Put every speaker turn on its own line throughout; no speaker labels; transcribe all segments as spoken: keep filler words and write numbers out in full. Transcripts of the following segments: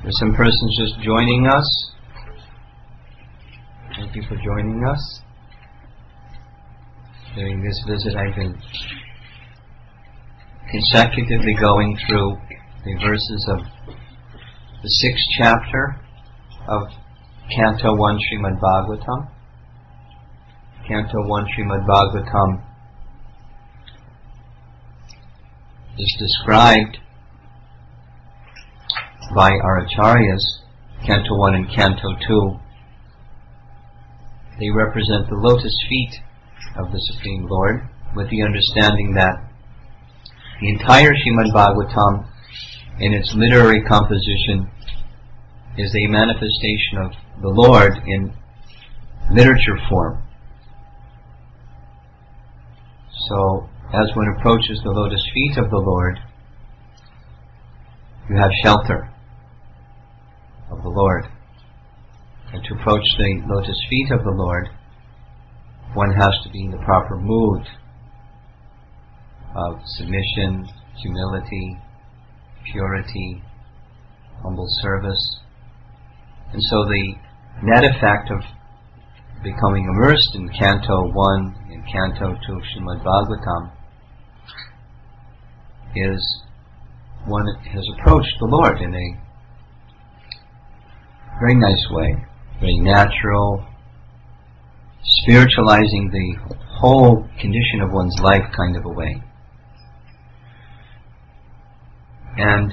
There's some persons just joining us. Thank you for joining us. During this visit, I've been consecutively going through the verses of the sixth chapter of Canto one Srimad Bhagavatam. Canto one Srimad Bhagavatam is described by our acharyas, Canto one and Canto two. They represent the lotus feet of the Supreme Lord, with the understanding that the entire Srimad Bhagavatam in its literary composition is a manifestation of the Lord in literature form. So, as one approaches the lotus feet of the Lord, you have shelter of the Lord. And to approach the lotus feet of the Lord, one has to be in the proper mood of submission, humility, purity, humble service. And so the net effect of becoming immersed in Canto one and Canto two of Srimad Bhagavatam is one has approached the Lord in a very nice way, very natural, spiritualizing the whole condition of one's life kind of a way. And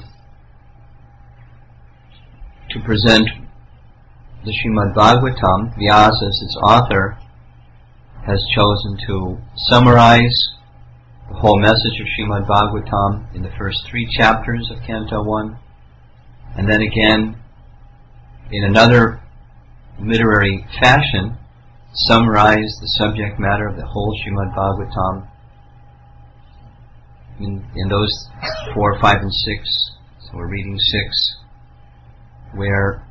to present the Srimad Bhagavatam, Vyasa, as its author, has chosen to summarize the whole message of Srimad Bhagavatam in the first three chapters of Canto one, and then again, in another literary fashion, summarize the subject matter of the whole Srimad Bhagavatam in, in those four, five, and six. So we're reading six, where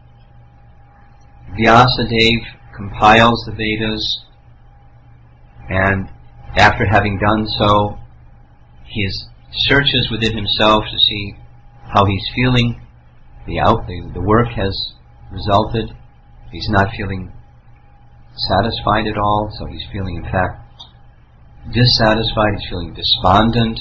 Vyasadeva compiles the Vedas, and after having done so, he is, searches within himself to see how he's feeling. The out the, the work has resulted. He's not feeling satisfied at all, so he's feeling, in fact, dissatisfied. He's feeling despondent.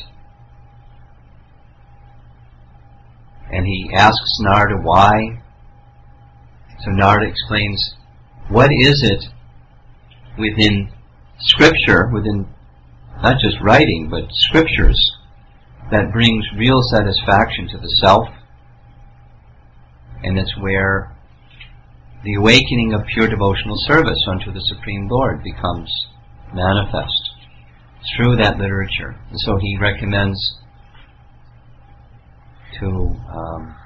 And he asks Narada why. So Narada explains, what is it within Scripture, within not just writing, but Scriptures, that brings real satisfaction to the self? And it's where the awakening of pure devotional service unto the Supreme Lord becomes manifest through that literature. And so he recommends to um,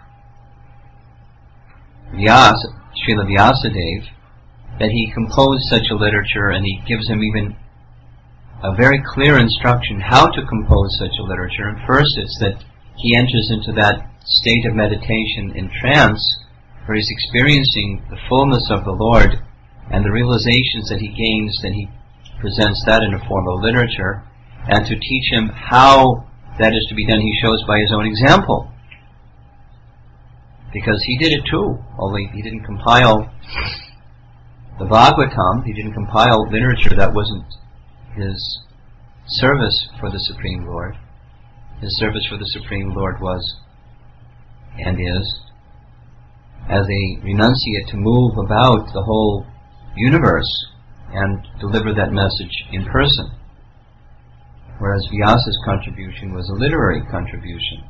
Vyasa, Srila Vyasadeva, that he compose such a literature, and he gives him even a very clear instruction how to compose such a literature. And first it's that he enters into that state of meditation in trance, where he's experiencing the fullness of the Lord and the realizations that he gains, then he presents that in a form of literature. And to teach him how that is to be done, he shows by his own example. Because he did it too, only he didn't compile the Bhagavatam, he didn't compile literature that wasn't his service for the Supreme Lord. His service for the Supreme Lord was, and is, as a renunciate to move about the whole universe and deliver that message in person. Whereas Vyasa's contribution was a literary contribution.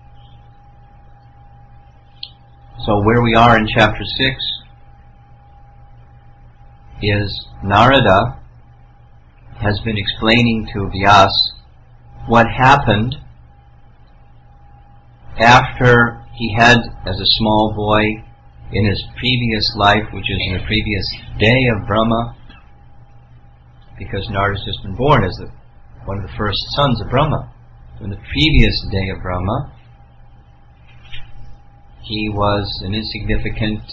So where we are in chapter six is Narada has been explaining to Vyasa what happened after he had, as a small boy, in his previous life, which is in the previous day of Brahma, because Narada's just been born as the, one of the first sons of Brahma. So in the previous day of Brahma, he was an insignificant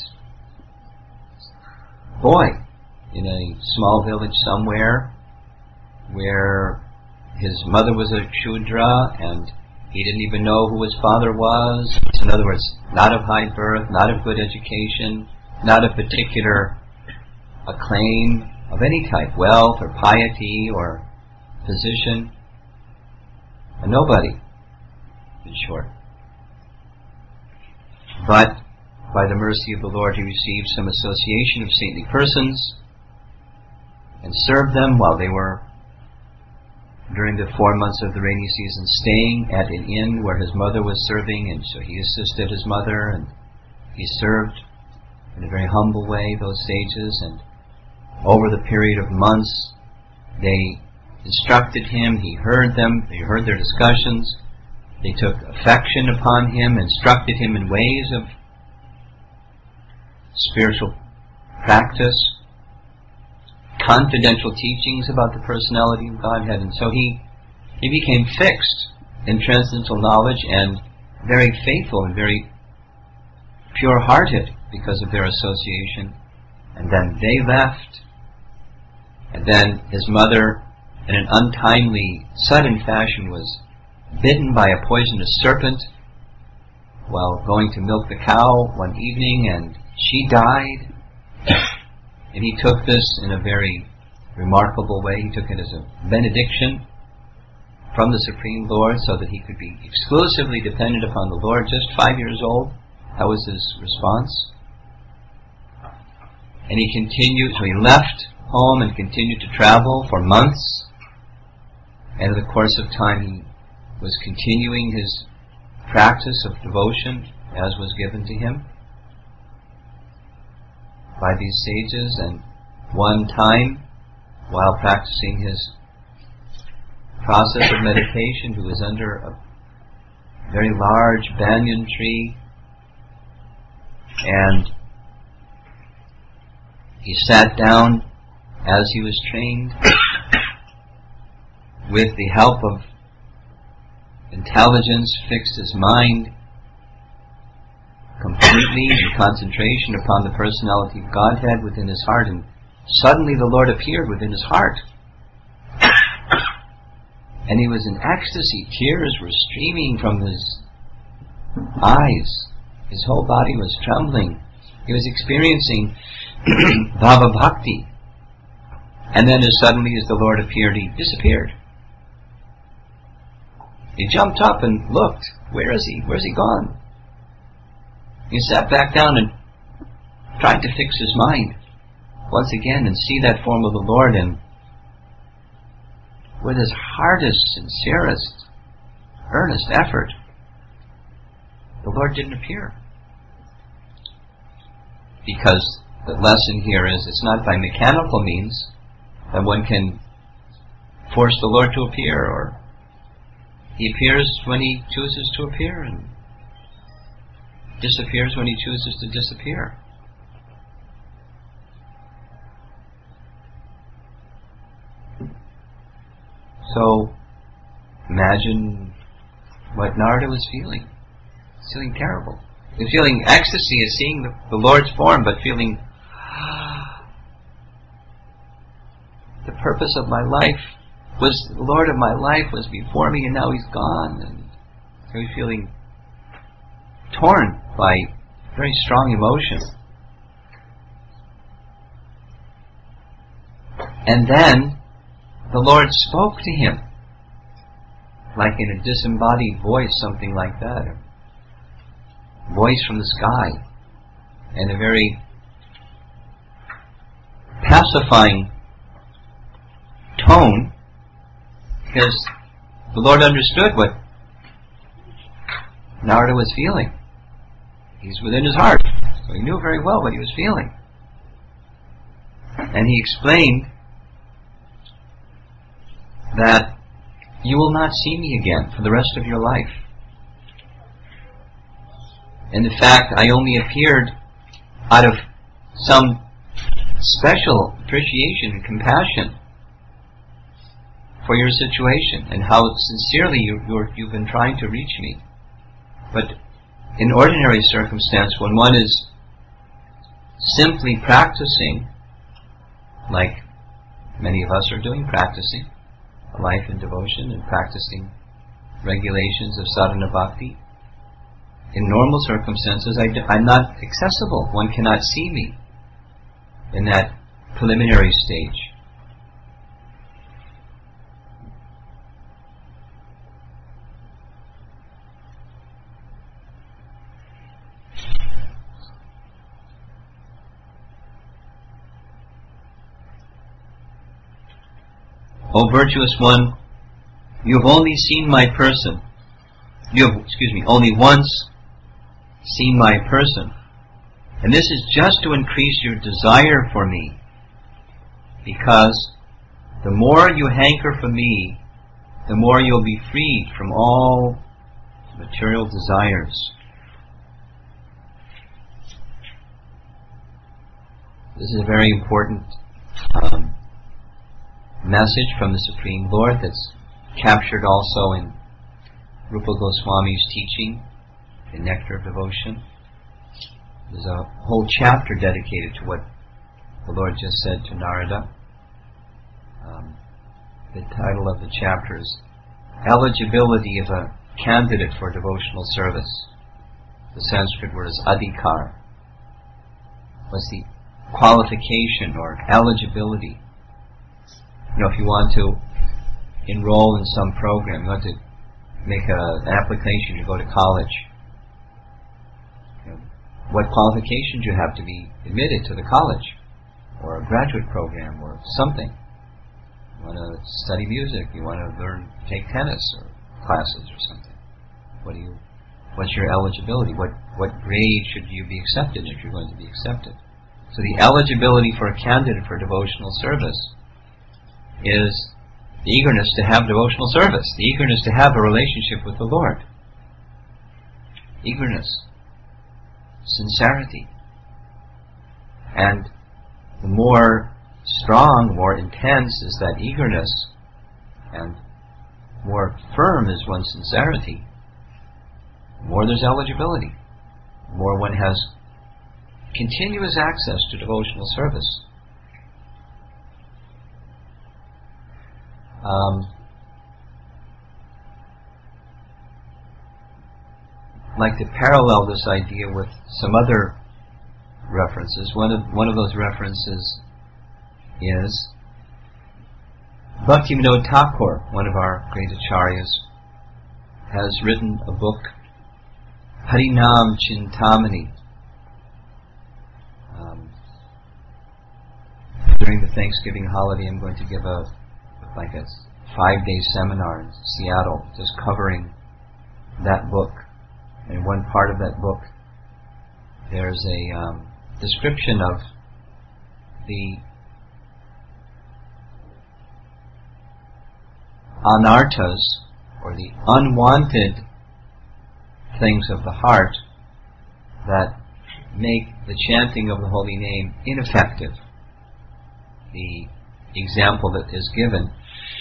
boy in a small village somewhere, where his mother was a Shudra and He didn't even know who his father was. In other words, not of high birth, not of good education, not of particular acclaim of any type, wealth or piety or position. A nobody, in short. But by the mercy of the Lord, he received some association of saintly persons and served them while they were, during the four months of the rainy season, staying at an inn where his mother was serving, and so he assisted his mother, and he served in a very humble way those sages, and over the period of months they instructed him, he heard them, they heard their discussions, they took affection upon him, instructed him in ways of spiritual practice, confidential teachings about the personality of Godhead, and so he he became fixed in transcendental knowledge and very faithful and very pure-hearted because of their association. And then they left, and then his mother, in an untimely, sudden fashion, was bitten by a poisonous serpent while going to milk the cow one evening, and she died. And he took this in a very remarkable way. He took it as a benediction from the Supreme Lord so that he could be exclusively dependent upon the Lord. Just five years old, that was his response. And he continued, so he left home and continued to travel for months. And in the course of time he was continuing his practice of devotion as was given to him by these sages. And one time, while practicing his process of meditation, he was under a very large banyan tree, and he sat down as he was trained with the help of intelligence, fixed his mind completely in concentration upon the personality of Godhead within his heart, and suddenly the Lord appeared within his heart. And he was in ecstasy. Tears were streaming from his eyes. His whole body was trembling. He was experiencing Bhava Bhakti. And then as suddenly as the Lord appeared, he disappeared. He jumped up and looked. Where is he? Where's he gone? He sat back down and tried to fix his mind once again and see that form of the Lord, and with his hardest, sincerest, earnest effort, the Lord didn't appear. Because the lesson here is, it's not by mechanical means that one can force the Lord to appear, or he appears when he chooses to appear and disappears when he chooses to disappear. So, imagine what Narada was feeling. He was feeling terrible. He was feeling ecstasy at seeing the, the Lord's form, but feeling the purpose of my life was, the Lord of my life was before me, and now he's gone. And he was feeling torn by very strong emotion. And then the Lord spoke to him, like in a disembodied voice, something like that. A voice from the sky, and a very pacifying tone, because the Lord understood what Narada was feeling. He's within his heart, so he knew very well what he was feeling. And he explained that you will not see me again for the rest of your life. And in fact, I only appeared out of some special appreciation and compassion for your situation and how sincerely you, you're, you've been trying to reach me. But in ordinary circumstance, when one is simply practicing, like many of us are doing, practicing a life in devotion and practicing regulations of sadhana bhakti. In normal circumstances, I d- I'm not accessible. One cannot see me in that preliminary stage. O virtuous one, you have only seen my person. You have, excuse me, only once seen my person. And this is just to increase your desire for me. Because the more you hanker for me, the more you'll be freed from all material desires. This is a very important um, message from the Supreme Lord that's captured also in Rupa Goswami's teaching, the Nectar of Devotion. There's a whole chapter dedicated to what the Lord just said to Narada. Um, the title of the chapter is Eligibility of a Candidate for Devotional Service. The Sanskrit word is adhikar. What's the qualification or eligibility? You know, if you want to enroll in some program, you want to make a, an application to go to college, you know, what qualifications you have to be admitted to the college, or a graduate program, or something. You want to study music, you want to learn, take tennis or classes or something. What do you? What's your eligibility? What what grade should you be accepted if you're going to be accepted? So the eligibility for a candidate for devotional service is the eagerness to have devotional service, the eagerness to have a relationship with the Lord. Eagerness, sincerity. And the more strong, more intense is that eagerness, and more firm is one's sincerity, the more there's eligibility, the more one has continuous access to devotional service. Um, I'd like to parallel this idea with some other references. One of one of those references is Bhaktivinoda Thakur, one of our great acharyas, has written a book, Harinam Chintamani. Um, during the Thanksgiving holiday, I'm going to give a like a five-day seminar in Seattle, just covering that book. And in one part of that book, there's a um, description of the anarthas, or the unwanted things of the heart that make the chanting of the holy name ineffective. The example that is given,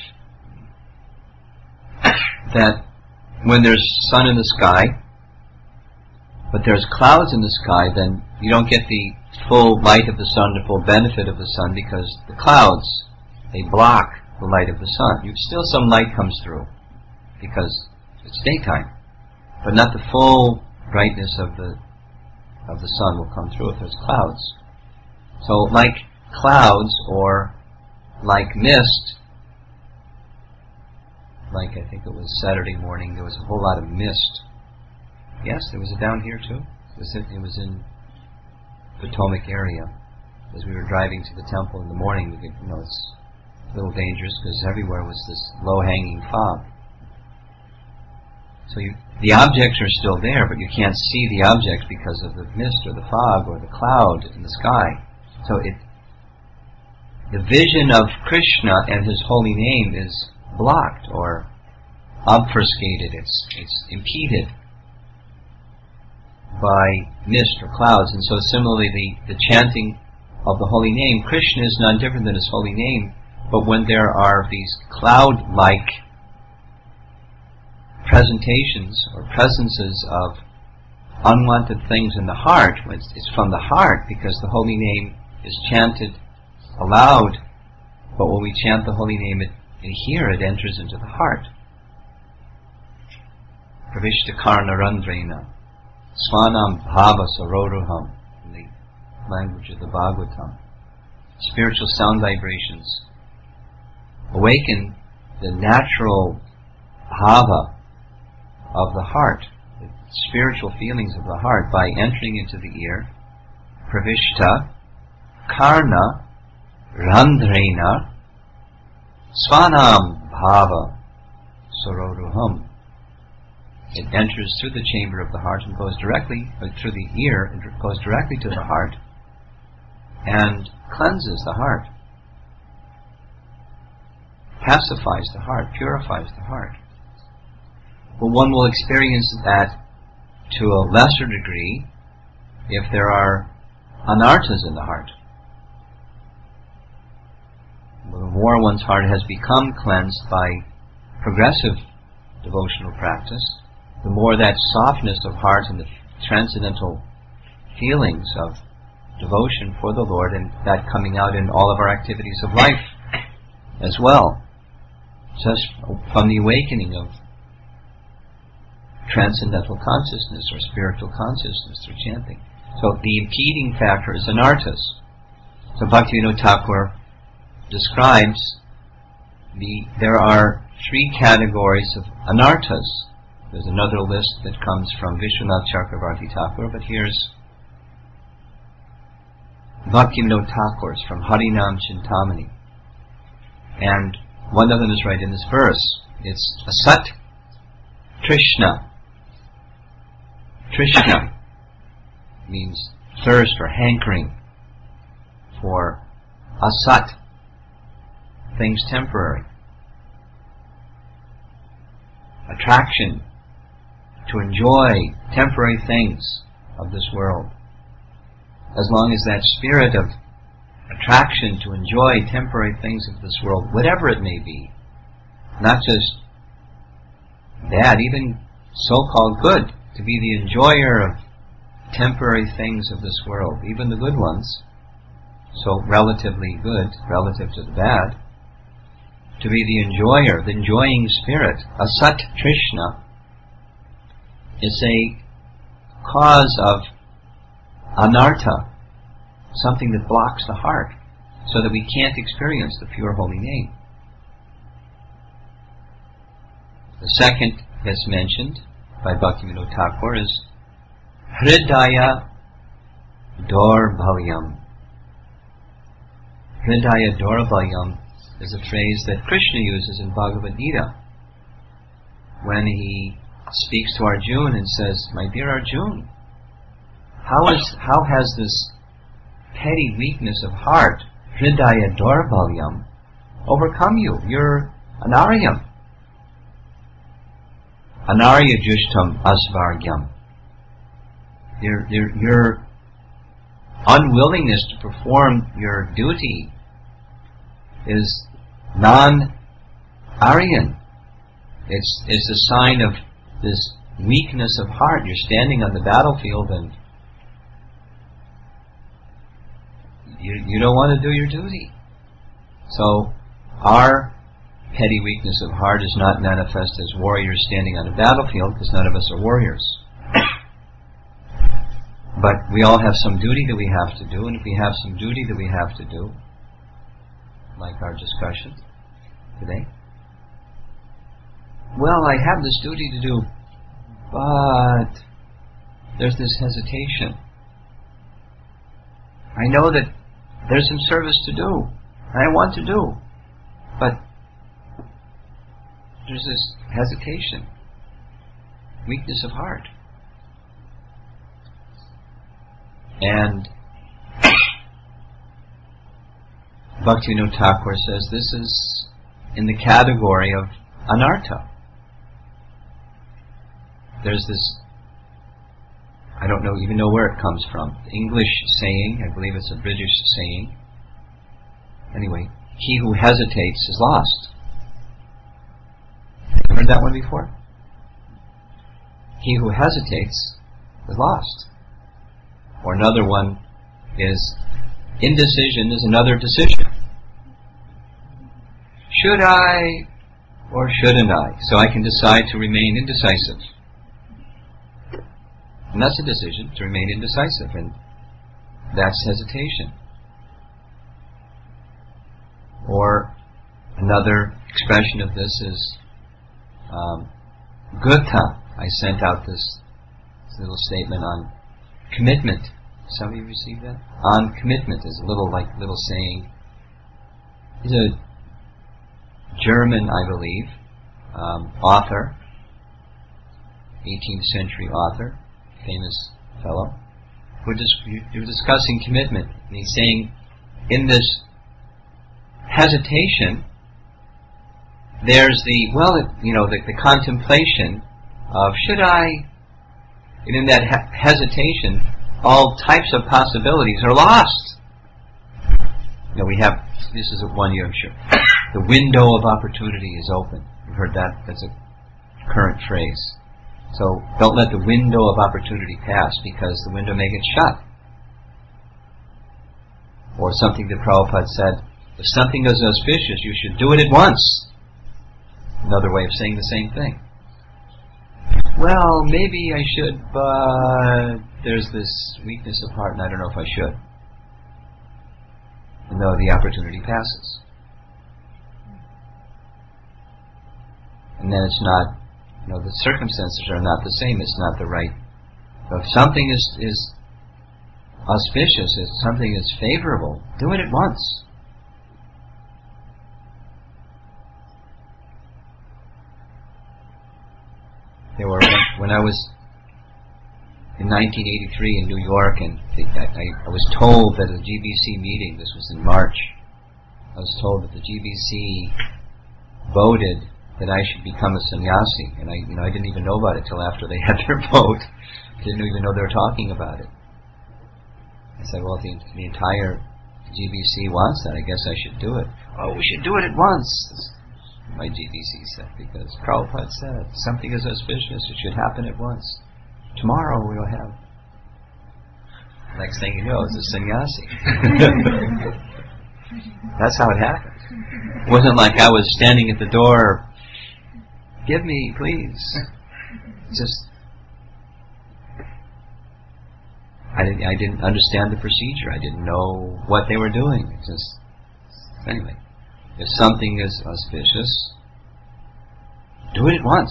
that when there's sun in the sky, but there's clouds in the sky, then you don't get the full light of the sun, the full benefit of the sun, because the clouds, they block the light of the sun. You still some light comes through, because it's daytime, but not the full brightness of the of the sun will come through if there's clouds. So like clouds, or like mist, like I think it was Saturday morning, there was a whole lot of mist. Yes, there was it down here too. It was in, it was in Potomac area. As we were driving to the temple in the morning, we could, you know, it's a little dangerous because everywhere was this low-hanging fog. So you, the objects are still there, but you can't see the objects because of the mist or the fog or the cloud in the sky. So it, the vision of Krishna and His holy name is blocked or obfuscated. It's it's impeded by mist or clouds. And so similarly, the, the chanting of the holy name, Krishna is none different than His holy name, but when there are these cloud-like presentations or presences of unwanted things in the heart, it's, it's from the heart, because the holy name is chanted aloud, but when we chant the holy name it, in here it enters into the heart. Pravishta Karna Randrena, Svanam Bhava Saroruham, in the language of the Bhagavatam. Spiritual sound vibrations awaken the natural bhava of the heart, the spiritual feelings of the heart, by entering into the ear. Pravishta Karna Randrena Svanam Bhava Saroruham. It enters through the chamber of the heart and goes directly, or through the ear, and goes directly to the heart and cleanses the heart, pacifies the heart, purifies the heart. But one will experience that to a lesser degree if there are anarthas in the heart. The more one's heart has become cleansed by progressive devotional practice, the more that softness of heart and the transcendental feelings of devotion for the Lord, and that coming out in all of our activities of life as well, just from the awakening of transcendental consciousness or spiritual consciousness through chanting. So the impeding factor is anarthas. So Bhaktivinoda Thakur describes the there are three categories of anarthas. There's another list that comes from Vishwanath Chakravarti Thakur, but here's Bhaktivinoda Thakur's from Harinam Chintamani. And one of them is right in this verse. It's Asat Trishna. Trishna means thirst or hankering for asat, things temporary. Attraction to enjoy temporary things of this world. As long as that spirit of attraction to enjoy temporary things of this world, whatever it may be, not just bad, even so-called good, to be the enjoyer of temporary things of this world, even the good ones, so relatively good, relative to the bad, to be the enjoyer, the enjoying spirit, asat trishna, is a cause of anartha, something that blocks the heart, so that we can't experience the pure holy name. The second that's mentioned by Bhaktivinoda Thakur is Hridaya Daurbalyam. Hridaya Daurbalyam is a phrase that Krishna uses in Bhagavad Gita when he speaks to Arjuna and says, "My dear Arjuna, how is how has this petty weakness of heart, Hridaya Daurbalyam, overcome you? You're an Aryam. Anarya Jushtam Asvaryam. Your, your, your unwillingness to perform your duty is non-Aryan. It's, it's a sign of this weakness of heart. You're standing on the battlefield and you, you don't want to do your duty. So our petty weakness of heart is not manifest as warriors standing on a battlefield, because none of us are warriors. But we all have some duty that we have to do, and if we have some duty that we have to do, like our discussion today, well, I have this duty to do, but there's this hesitation. I know that there's some service to do, and I want to do, but there's this hesitation, weakness of heart. And Bhaktivinoda Thakur says this is in the category of anartha. There's this, I don't know even know where it comes from, English saying, I believe it's a British saying. Anyway, he who hesitates is lost. Have you heard that one before? He who hesitates is lost. Or another one is, indecision is another decision. Should I or shouldn't I? So I can decide to remain indecisive. And that's a decision to remain indecisive, and that's hesitation. Or another expression of this is um, Gutta. I sent out this, this little statement on commitment. Some of you received that? On commitment is a little like little saying. He's a German, I believe, um, author, eighteenth century author, famous fellow. We're just you're discussing commitment, and he's saying, in this hesitation, there's the well, you know, the, the contemplation of should I, and in that he- hesitation, all types of possibilities are lost. You know, we have this is one year, I'm sure. The window of opportunity is open. You've heard that? That's a current phrase. So don't let the window of opportunity pass, because the window may get shut. Or something that Prabhupada said, if something is auspicious, you should do it at once. Another way of saying the same thing. Well, maybe I should, but there's this weakness of heart and I don't know if I should. And though the opportunity passes. And then it's not, you know, the circumstances are not the same, it's not the right. So if something is, is auspicious, if something is favorable, do it at once. There were, when I was in nineteen eighty-three in New York, and I, I, I was told that at the G B C meeting, this was in March, I was told that the G B C voted that I should become a sannyasi, and I, you know, I didn't even know about it till after they had their vote. Didn't even know they were talking about it. I said, well, if the, the entire G B C wants that, I guess I should do it. Oh, we should do it at once, my G B C said, because Prabhupada said, something is auspicious, it should happen at once. Tomorrow we'll have. Next thing you know, it's a sannyasi. That's how it happened. It wasn't like I was standing at the door, give me, please. Just, I didn't, I didn't understand the procedure. I didn't know what they were doing. It just, anyway. If something is auspicious, do it at once.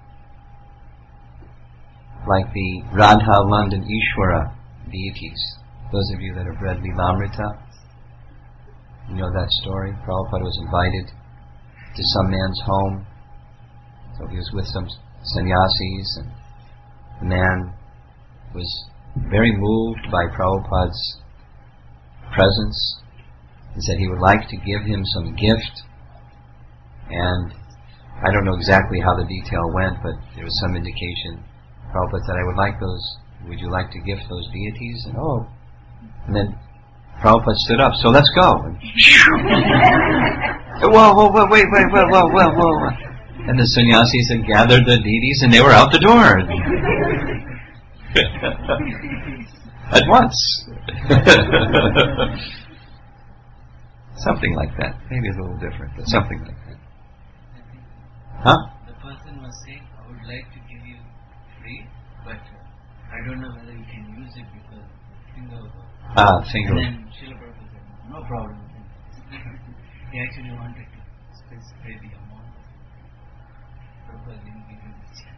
Like the Radha, London, Ishwara deities. Those of you that have read Lilamrita, you know that story. Prabhupada was invited to some man's home. So he was with some sannyasis, and the man was very moved by Prabhupada's presence. He said he would like to give him some gift, and I don't know exactly how the detail went, but there was some indication. Prabhupada said, I would like those, would you like to gift those deities? And oh, and then Prabhupada stood up, so let's go. And whoa, whoa, whoa, wait, wait, whoa, whoa, whoa, whoa. And the sannyasis had gathered the deities and they were out the door. At once. Something like that. Maybe a little different, but something like that. Huh?
The person was saying, I would like to give you free, but uh, I don't know whether you can use it because finger over.
Ah, finger.
And then Srila Prabhupada said, no problem. He actually wanted to specify the amount. Prabhupada didn't give him the chance.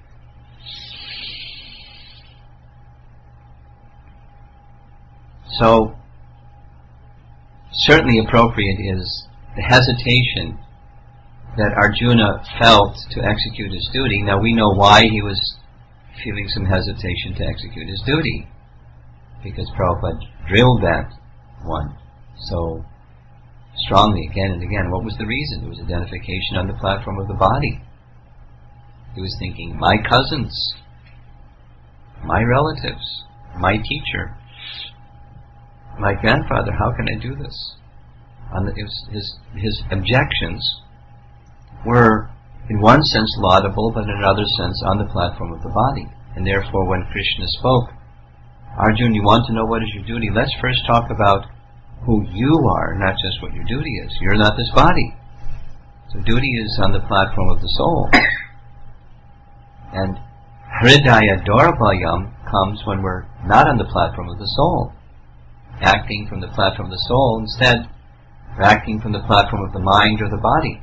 So, certainly appropriate is the hesitation that Arjuna felt to execute his duty. Now we know why he was feeling some hesitation to execute his duty, because Prabhupada drilled that one so strongly again and again. What was the reason? It was identification on the platform of the body. He was thinking, my cousins, my relatives, my teacher, my grandfather, how can I do this? On the, his, his, his objections were, in one sense, laudable, but in another sense, on the platform of the body. And therefore, when Krishna spoke, Arjuna, you want to know what is your duty? Let's first talk about who you are, not just what your duty is. You're not this body. So duty is on the platform of the soul. And Hridaya Dorabhayam comes when we're not on the platform of the soul, acting from the platform of the soul. Instead, we're acting from the platform of the mind or the body.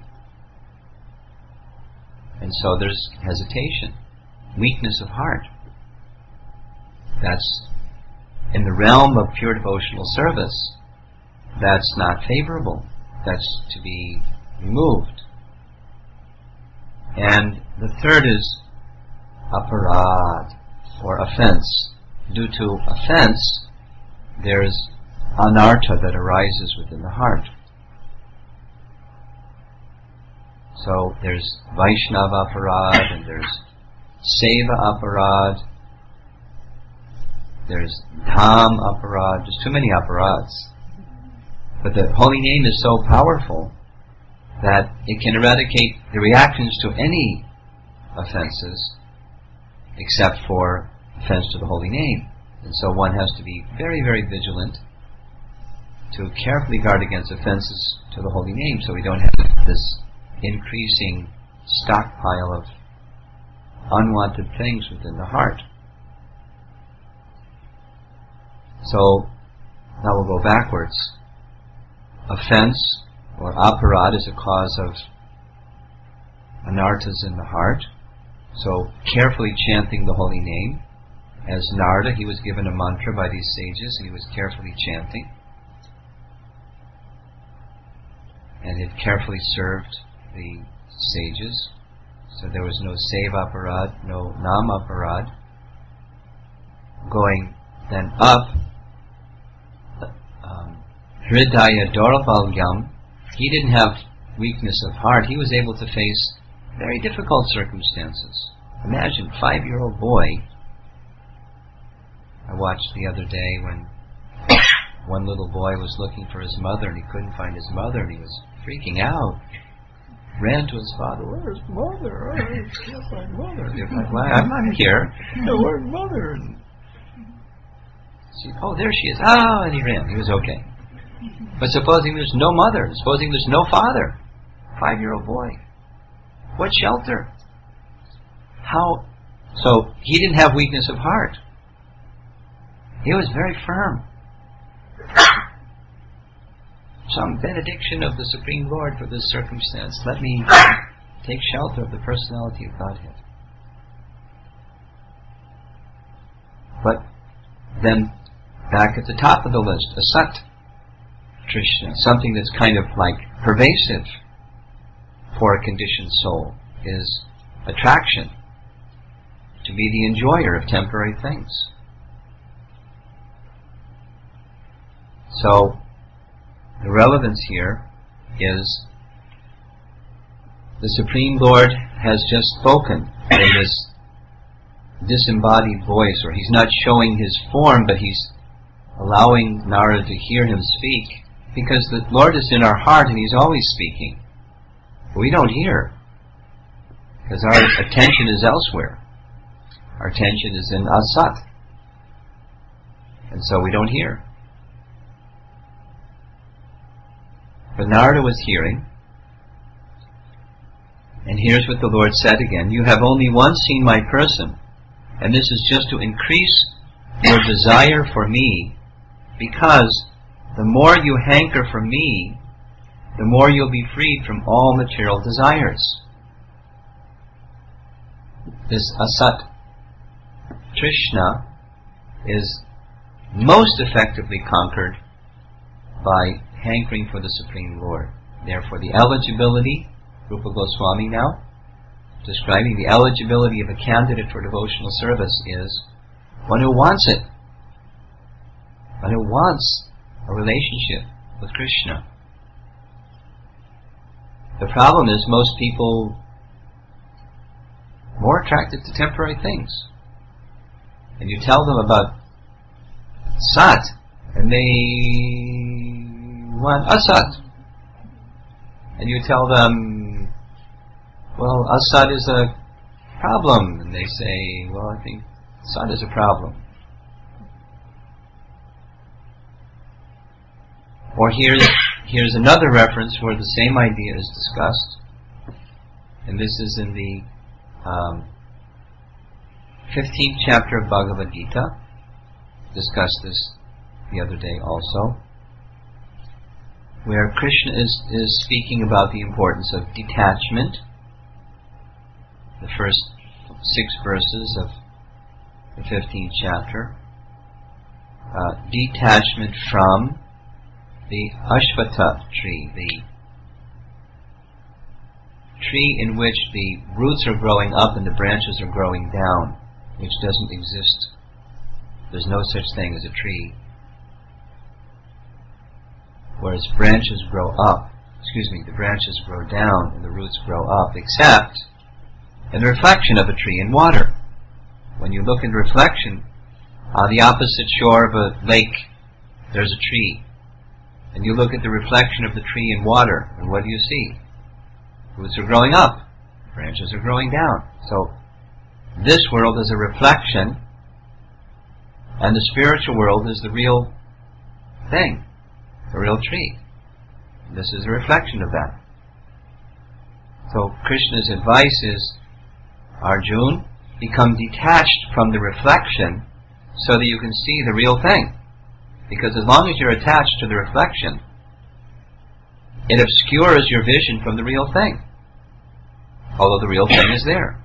And so there's hesitation, weakness of heart. That's in the realm of pure devotional service. That's not favorable. That's to be removed. And the third is aparad, or offense. Due to offense, there's anartha that arises within the heart. So there's Vaishnava aparad, and there's Seva aparad, there's Dham aparad. There's too many aparads. But the holy name is so powerful that it can eradicate the reactions to any offenses except for offense to the holy name. And so one has to be very, very vigilant to carefully guard against offenses to the holy name, so we don't have this increasing stockpile of unwanted things within the heart. So now we'll go backwards. Offense or aparad is a cause of anarthas in the heart. So carefully chanting the holy name. As Narada, he was given a mantra by these sages, and he was carefully chanting. And he carefully served the sages. So there was no seva aparad, no nam aparad. Going then up, um, Hridaya Daurbalyam, he didn't have weakness of heart. He was able to face very difficult circumstances. Imagine, five-year-old boy. I watched the other day when one little boy was looking for his mother and he couldn't find his mother and he was freaking out. Ran to his father, "Where's mother? I can't find mother." He was like, "Well, I'm not here. No, where's mother?" And she, "Oh, there she is." Ah, and he ran. He was okay. But supposing there's no mother, supposing there's no father, five-year-old boy, what shelter? How? So he didn't have weakness of heart. He was very firm. Some benediction of the Supreme Lord for this circumstance. Let me take shelter of the personality of Godhead. But then, back at the top of the list, asat, Trishna, something that's kind of like pervasive for a conditioned soul, is attraction, to be the enjoyer of temporary things. So, the relevance here is the Supreme Lord has just spoken in this disembodied voice, or he's not showing his form, but he's allowing Narada to hear him speak, because the Lord is in our heart and he's always speaking. We don't hear, because our attention is elsewhere. Our attention is in asat, and so we don't hear. But Narada was hearing, and here's what the Lord said again: "You have only once seen my person, and this is just to increase your desire for me, because the more you hanker for me, the more you'll be freed from all material desires." This asat, Trishna, is most effectively conquered by hankering for the Supreme Lord. Therefore, the eligibility, Rupa Goswami now, describing the eligibility of a candidate for devotional service, is one who wants it, one who wants a relationship with Krishna. The problem is most people more attracted to temporary things. And you tell them about sat, and they want asat. And you tell them, well, asat is a problem. And they say, well, I think sat is a problem. Or here's, here's another reference where the same idea is discussed. And this is in the um, fifteenth chapter of Bhagavad Gita, discussed this the other day also, where Krishna is, is speaking about the importance of detachment. The first six verses of the fifteenth chapter. Uh, detachment from the Ashvatha tree, the tree in which the roots are growing up and the branches are growing down, which doesn't exist. There's no such thing as a tree. Whereas branches grow up, excuse me, the branches grow down and the roots grow up, except in the reflection of a tree in water. When you look in the reflection, on the opposite shore of a lake, there's a tree. And you look at the reflection of the tree in water, and what do you see? Roots are growing up, branches are growing down. So, this world is a reflection, and the spiritual world is the real thing, the real tree. This is a reflection of that. So, Krishna's advice is, Arjuna, become detached from the reflection so that you can see the real thing. Because as long as you're attached to the reflection, it obscures your vision from the real thing. Although the real thing is there.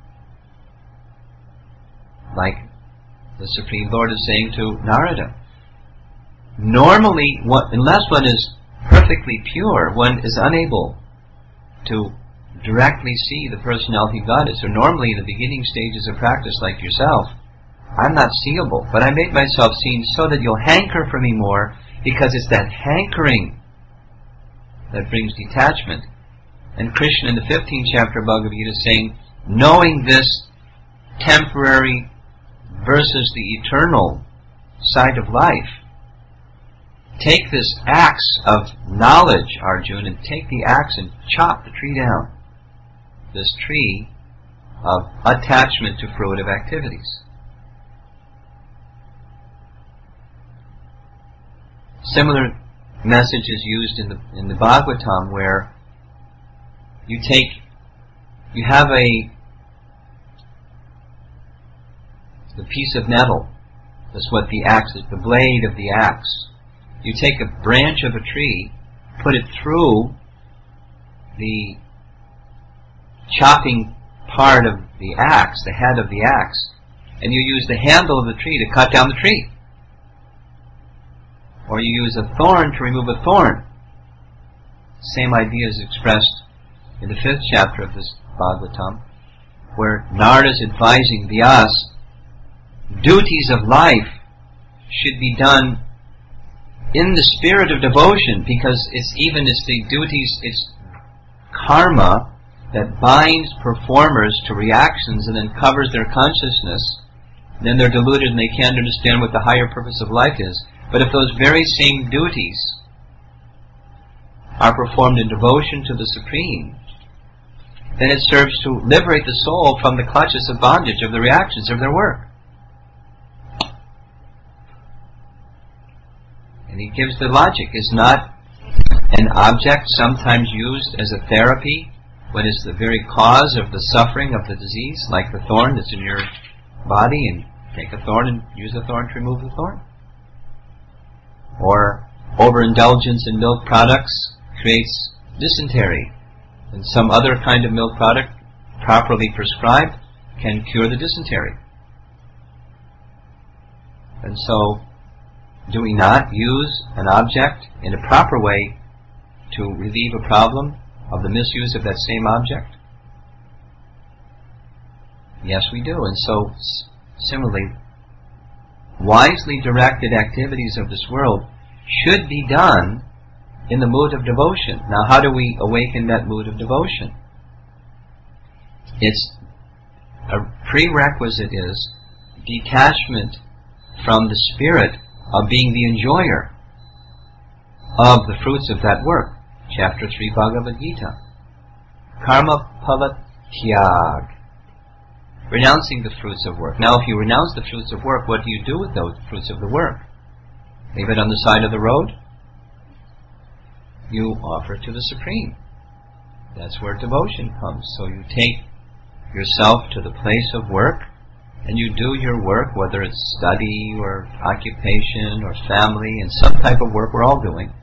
Like the Supreme Lord is saying to Narada. Normally, what, unless one is perfectly pure, one is unable to directly see the personality of God. So normally in the beginning stages of practice, like yourself, I'm not seeable, but I make myself seen so that you'll hanker for me more, because it's that hankering that brings detachment. And Krishna in the fifteenth chapter of Bhagavad Gita is saying, knowing this temporary versus the eternal side of life, take this axe of knowledge, Arjuna, and take the axe and chop the tree down. This tree of attachment to fruitive activities. Similar message is used in the in the Bhagavatam, where you take, you have a the piece of metal. That's what the axe is, the blade of the axe. You take a branch of a tree, put it through the chopping part of the axe, the head of the axe, and you use the handle of the tree to cut down the tree. Or you use a thorn to remove a thorn. Same idea is expressed in the fifth chapter of this Bhagavatam, where Narada is advising Vyasa, duties of life should be done in the spirit of devotion, because it's even it's the duties, it's karma that binds performers to reactions and then covers their consciousness. Then they're deluded and they can't understand what the higher purpose of life is. But if those very same duties are performed in devotion to the Supreme, then it serves to liberate the soul from the clutches of bondage of the reactions of their work. And he gives the logic. Is not an object sometimes used as a therapy when it's the very cause of the suffering of the disease, like the thorn that's in your body, and take a thorn and use a thorn to remove the thorn? Or overindulgence in milk products creates dysentery, and some other kind of milk product properly prescribed can cure the dysentery. And so, do we not use an object in a proper way to relieve a problem of the misuse of that same object? Yes, we do. And so, similarly, wisely directed activities of this world should be done in the mood of devotion. Now, how do we awaken that mood of devotion? It's a prerequisite is detachment from the spirit of being the enjoyer of the fruits of that work. Chapter three, Bhagavad Gita. Karma phala tyag. Renouncing the fruits of work. Now, if you renounce the fruits of work, what do you do with those fruits of the work? Leave it on the side of the road? You offer it to the Supreme. That's where devotion comes. So you take yourself to the place of work and you do your work, whether it's study or occupation or family and some type of work we're all doing,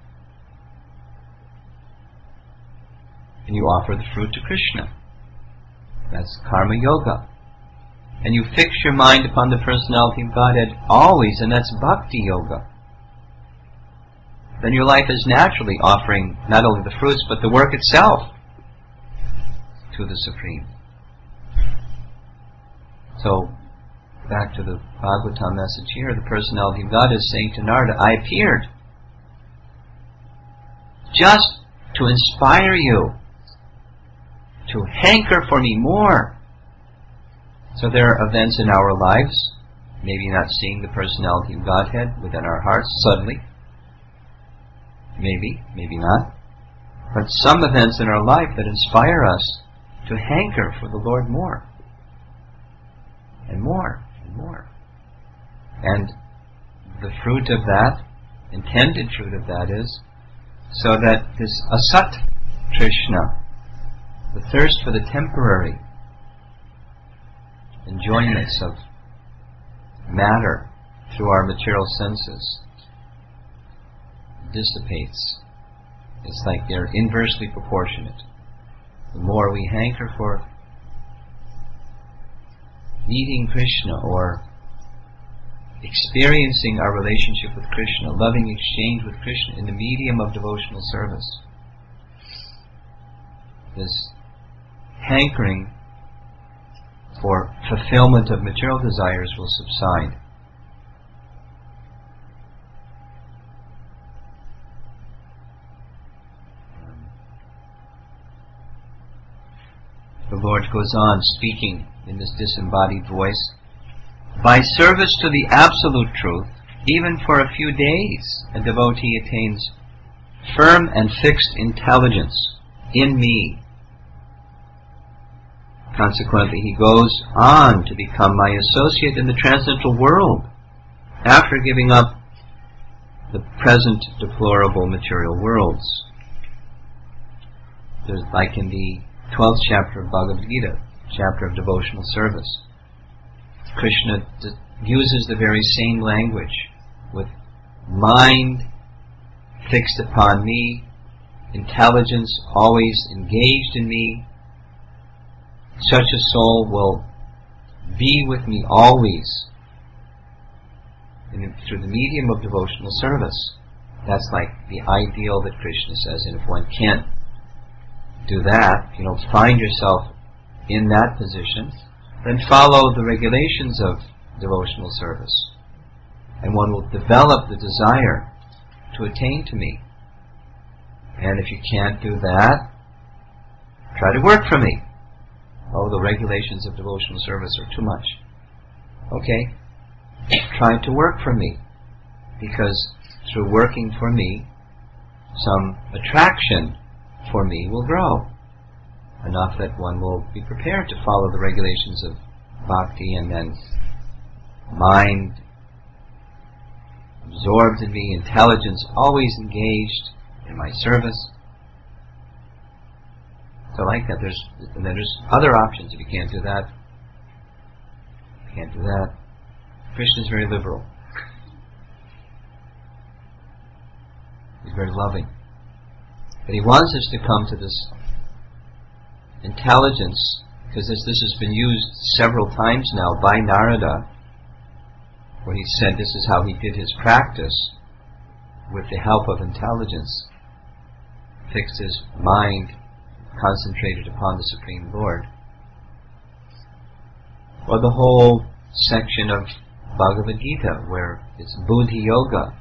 and you offer the fruit to Krishna. That's karma yoga. And you fix your mind upon the personality of Godhead always, and that's bhakti yoga. Then your life is naturally offering not only the fruits, but the work itself to the Supreme. So, back to the Bhagavatam message here, the personality of God is saying to Narada, I appeared just to inspire you to hanker for me more. So there are events in our lives, maybe not seeing the personality of Godhead within our hearts suddenly, maybe, maybe not, but some events in our life that inspire us to hanker for the Lord more, and more, and more. And the fruit of that, intended fruit of that is, so that this asat trishna, the thirst for the temporary enjoyments of matter through our material senses, dissipates. It's like they're inversely proportionate. The more we hanker for meeting Krishna or experiencing our relationship with Krishna, loving exchange with Krishna in the medium of devotional service, this hankering for fulfillment of material desires will subside. The Lord goes on speaking in this disembodied voice. By service to the absolute truth, even for a few days, a devotee attains firm and fixed intelligence in me. Consequently, he goes on to become my associate in the transcendental world after giving up the present deplorable material worlds. There's, like in the twelfth chapter of Bhagavad Gita, chapter of devotional service, Krishna d- uses the very same language with mind fixed upon me, intelligence always engaged in me. Such a soul will be with me always in, through the medium of devotional service. That's like the ideal that Krishna says. And if one can't do that, you know, find yourself in that position, then follow the regulations of devotional service. And one will develop the desire to attain to me. And if you can't do that, try to work for me. Oh, the regulations of devotional service are too much. Okay, try to work for me, because through working for me, some attraction for me will grow, enough that one will be prepared to follow the regulations of bhakti, and then mind absorbed in me, intelligence always engaged in my service. So like that, there's and then there's other options. If you can't do that, you can't do that. Krishna is very liberal. He's very loving. But he wants us to come to this intelligence, because this, this has been used several times now by Narada, where he said this is how he did his practice with the help of intelligence. Fixed his mind, concentrated upon the Supreme Lord. Or the whole section of Bhagavad Gita, where it's Buddhi Yoga.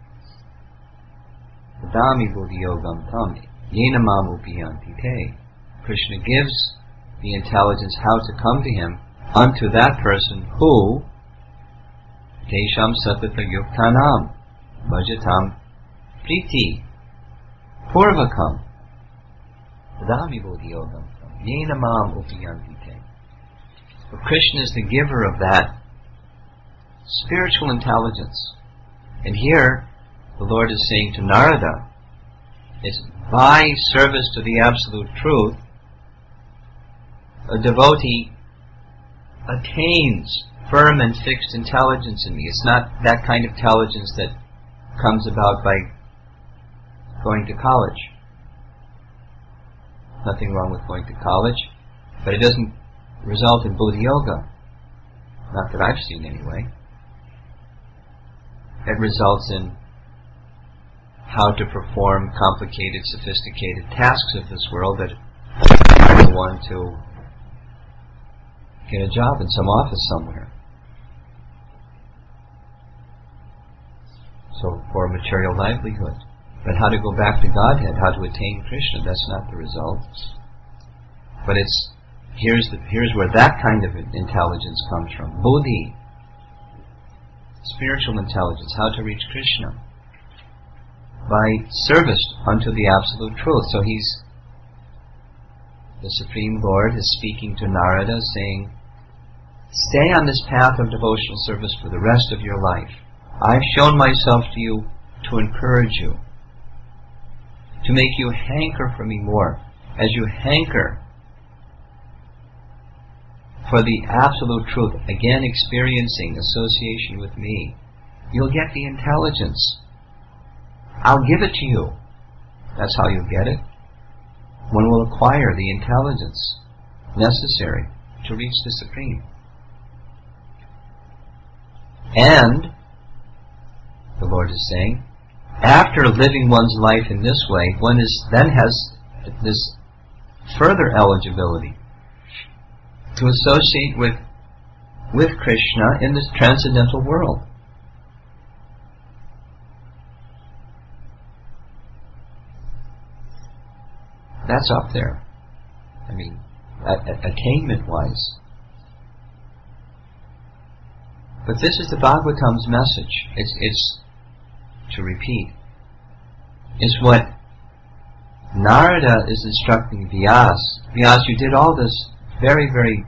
Vadami Buddhi Yogam Tam Yena Mamupiyanti Te. Krishna gives the intelligence how to come to him unto that person who Tesham Satata Yuktanam Bhajatam Priti Purvakam Vadami Buddhi Yogam Tam Yena Mamupiyanti Te. So Krishna is the giver of that spiritual intelligence. And here, the Lord is saying to Narada, it's by service to the Absolute Truth, a devotee attains firm and fixed intelligence in me. It's not that kind of intelligence that comes about by going to college. Nothing wrong with going to college, but it doesn't result in Buddha Yoga. Not that I've seen anyway. It results in how to perform complicated, sophisticated tasks of this world that require one to get a job in some office somewhere. So, for a material livelihood. But how to go back to Godhead, how to attain Krishna, that's not the result. But it's, here's the, here's where that kind of intelligence comes from. Buddhi. Spiritual intelligence, how to reach Krishna. By service unto the Absolute Truth. So he's, the Supreme Lord is speaking to Narada, saying, stay on this path of devotional service for the rest of your life. I've shown myself to you to encourage you, to make you hanker for me more. As you hanker for the Absolute Truth, again experiencing association with me, you'll get the intelligence. I'll give it to you. That's how you'll get it. One will acquire the intelligence necessary to reach the Supreme. And, the Lord is saying, after living one's life in this way, one is then has this further eligibility to associate with with Krishna in this transcendental world. That's up there. I mean, attainment-wise. But this is the Bhagavatam's message. It's, it's to repeat, is what Narada is instructing Vyas. Vyas, you did all this very, very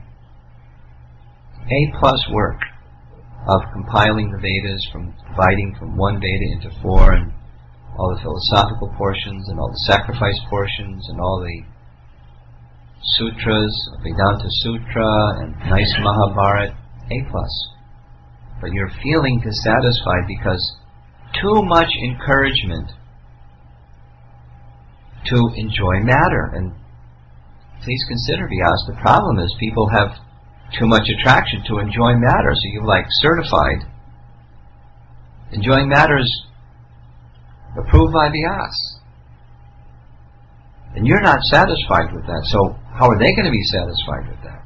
A-plus work of compiling the Vedas, from dividing from one Veda into four, and all the philosophical portions, and all the sacrifice portions, and all the sutras, Vedanta Sutra, and nice Mahabharata, A-plus. But you're feeling dissatisfied because too much encouragement to enjoy matter. And please consider, Vyas, the problem is people have too much attraction to enjoy matter. So you're like certified. Enjoying matter is approved by Vyas. And you're not satisfied with that. So how are they going to be satisfied with that?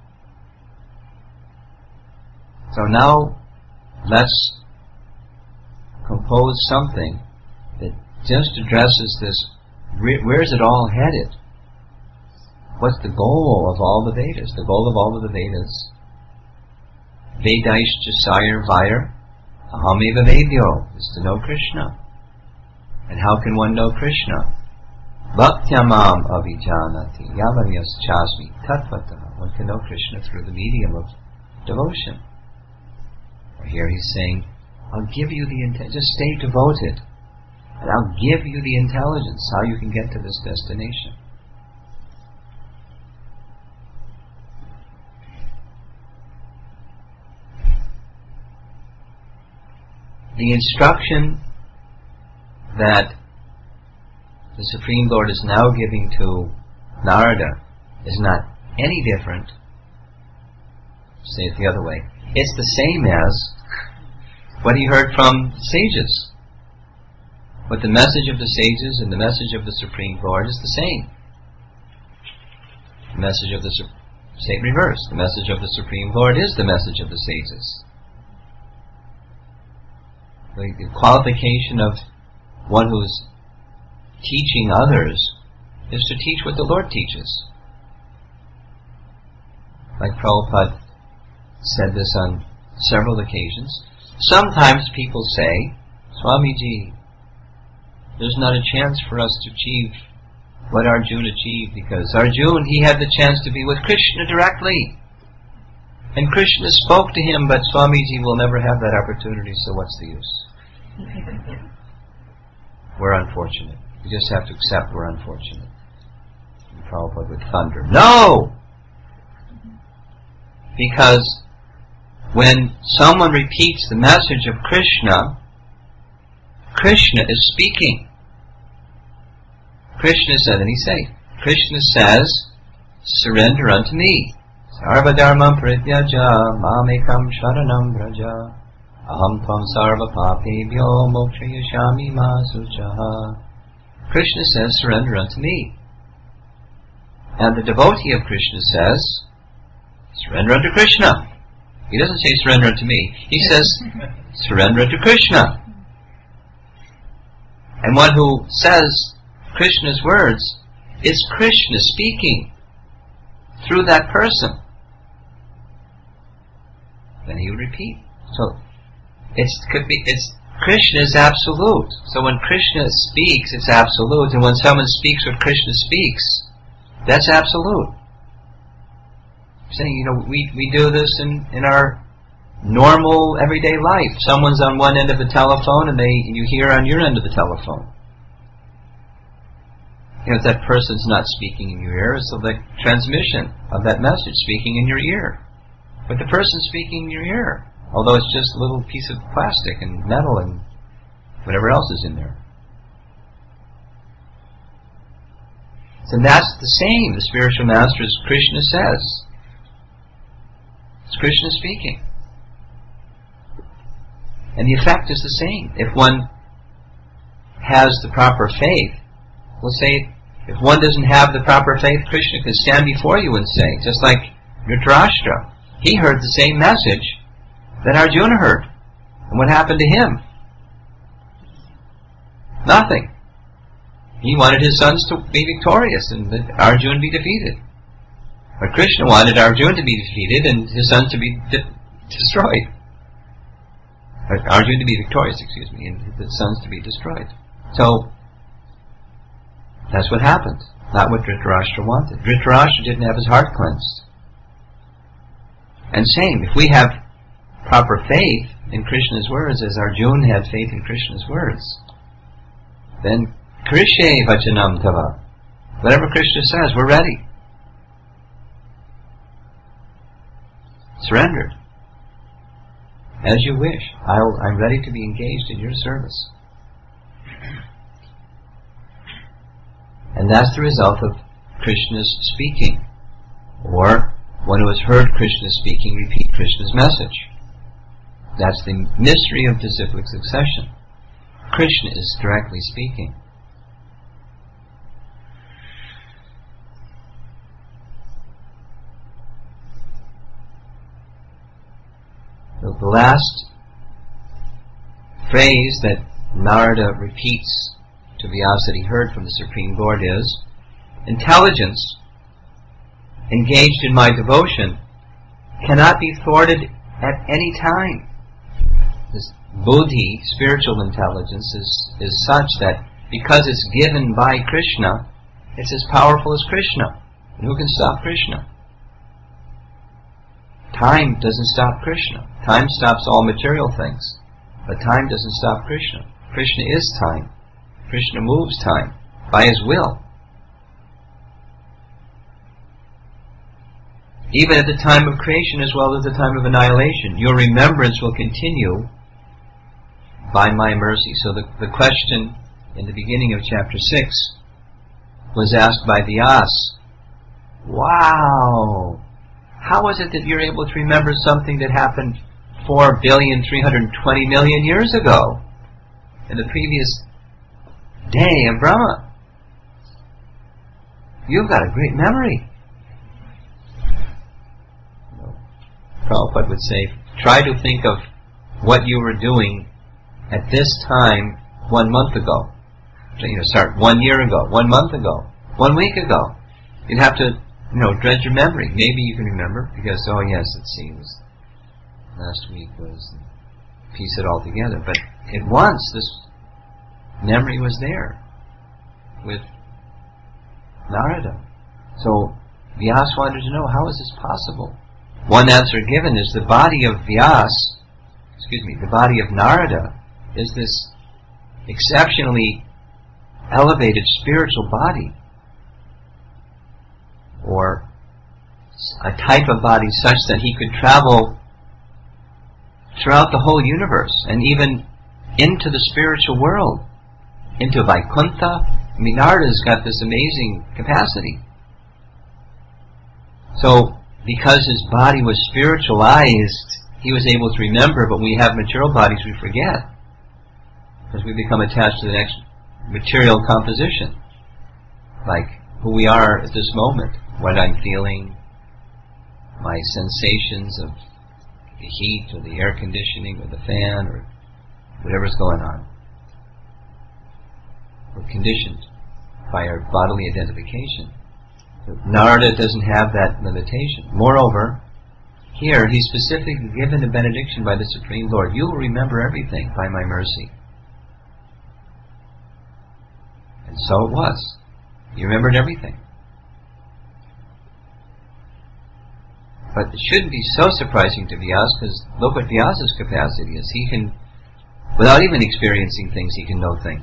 So now let's compose something that just addresses this. Where's it all headed? What's the goal of all the Vedas? The goal of all of the Vedas, Vedaishcha Sayar Vayar Ahameva Vedyo, is to know Krishna. And how can one know Krishna? Bhaktyamam avijanati yavanyas chasmi tatvata. One can know Krishna through the medium of devotion. Or here he's saying, I'll give you the intelligence, just stay devoted, and I'll give you the intelligence how you can get to this destination. The instruction that the Supreme Lord is now giving to Narada is not any different, say it the other way, it's the same as what he heard from sages. But the message of the sages and the message of the Supreme Lord is the same. The message of the, say it reverse, the message of the Supreme Lord is the message of the sages. The qualification of one who's teaching others is to teach what the Lord teaches. Like Prabhupada said this on several occasions. Sometimes people say, Swamiji, there's not a chance for us to achieve what Arjuna achieved, because Arjuna, he had the chance to be with Krishna directly. And Krishna spoke to him, but Swamiji will never have that opportunity, so what's the use? We're unfortunate. We just have to accept we're unfortunate. And Prabhupada would thunder, no! Because when someone repeats the message of Krishna, Krishna is speaking. Krishna said, and he says, Krishna says, surrender unto me. Sarva dharmam prityaja mamekam sharanam vraja aham tvam sarva papebhyo mokshayashami ma suchaha. Krishna says, surrender unto me. And the devotee of Krishna says, surrender unto Krishna. He doesn't say surrender unto me. He says, surrender unto Krishna. And one who says Krishna's words is Krishna speaking through that person. Then he would repeat. So it's could be it's Krishna is absolute. So when Krishna speaks, it's absolute, and when someone speaks what Krishna speaks, that's absolute. I'm saying, you know, we we do this in, in our normal everyday life. Someone's on one end of the telephone, and they you hear on your end of the telephone. You know, if that person's not speaking in your ear, it's the transmission of that message speaking in your ear. But the person's speaking in your ear, although it's just a little piece of plastic and metal and whatever else is in there. So that's the same, the spiritual master, as Krishna says. It's Krishna speaking. And the effect is the same. If one has the proper faith, we'll say, if one doesn't have the proper faith, Krishna can stand before you and say, just like Dhritarashtra, he heard the same message that Arjuna heard. And what happened to him? Nothing. He wanted his sons to be victorious and that Arjuna be defeated. But Krishna wanted Arjuna to be defeated and his sons to be de- destroyed. Or Arjuna to be victorious, excuse me, and his sons to be destroyed. So, that's what happened. Not what Dhritarashtra wanted. Dhritarashtra didn't have his heart cleansed. And same, if we have proper faith in Krishna's words, as Arjuna had faith in Krishna's words, then Krishe vachanam tava. Whatever Krishna says, we're ready. Surrendered. As you wish. I'll, I'm ready to be engaged in your service. And that's the result of Krishna's speaking. Or, one who has heard Krishna speaking, repeat Krishna's message. That's the mystery of disciplic succession. Krishna is directly speaking. The, the last phrase that Narada repeats to Vyasa that he heard from the Supreme Lord is, intelligence engaged in my devotion cannot be thwarted at any time. This buddhi, spiritual intelligence, is, is such that because it's given by Krishna, it's as powerful as Krishna. And who can stop Krishna? Time doesn't stop Krishna. Time stops all material things. But time doesn't stop Krishna. Krishna is time. Krishna moves time by his will. Even at the time of creation as well as the time of annihilation, your remembrance will continue by my mercy. So the, the question in the beginning of chapter six was asked by Vyasa. Wow! How is it that you're able to remember something that happened four billion three hundred twenty million years ago in the previous day of Brahma? You've got a great memory. Prabhupada would say, try to think of what you were doing at this time one month ago. So, you know, start one year ago, one month ago, one week ago. You'd have to, you know, dredge your memory. Maybe you can remember because, oh yes, let's see, it was last week was piece it all together. But at once, this memory was there with Narada. So Vyasa wanted to know, how is this possible? One answer given is the body of Vyasa, excuse me, the body of Narada is this exceptionally elevated spiritual body, or a type of body such that he could travel throughout the whole universe and even into the spiritual world, into Vaikuntha. I mean, Narada's got this amazing capacity. So, because his body was spiritualized, he was able to remember, but when we have material bodies, we forget. Because we become attached to the next material composition. Like who we are at this moment, what I'm feeling, my sensations of the heat or the air conditioning or the fan or whatever's going on. We're conditioned by our bodily identification. But Narada doesn't have that limitation. Moreover, here he's specifically given a benediction by the Supreme Lord. You will remember everything by my mercy. And so it was. He remembered everything. But it shouldn't be so surprising to Vyasa, because look what Vyasa's capacity is. He can, without even experiencing things, he can know things.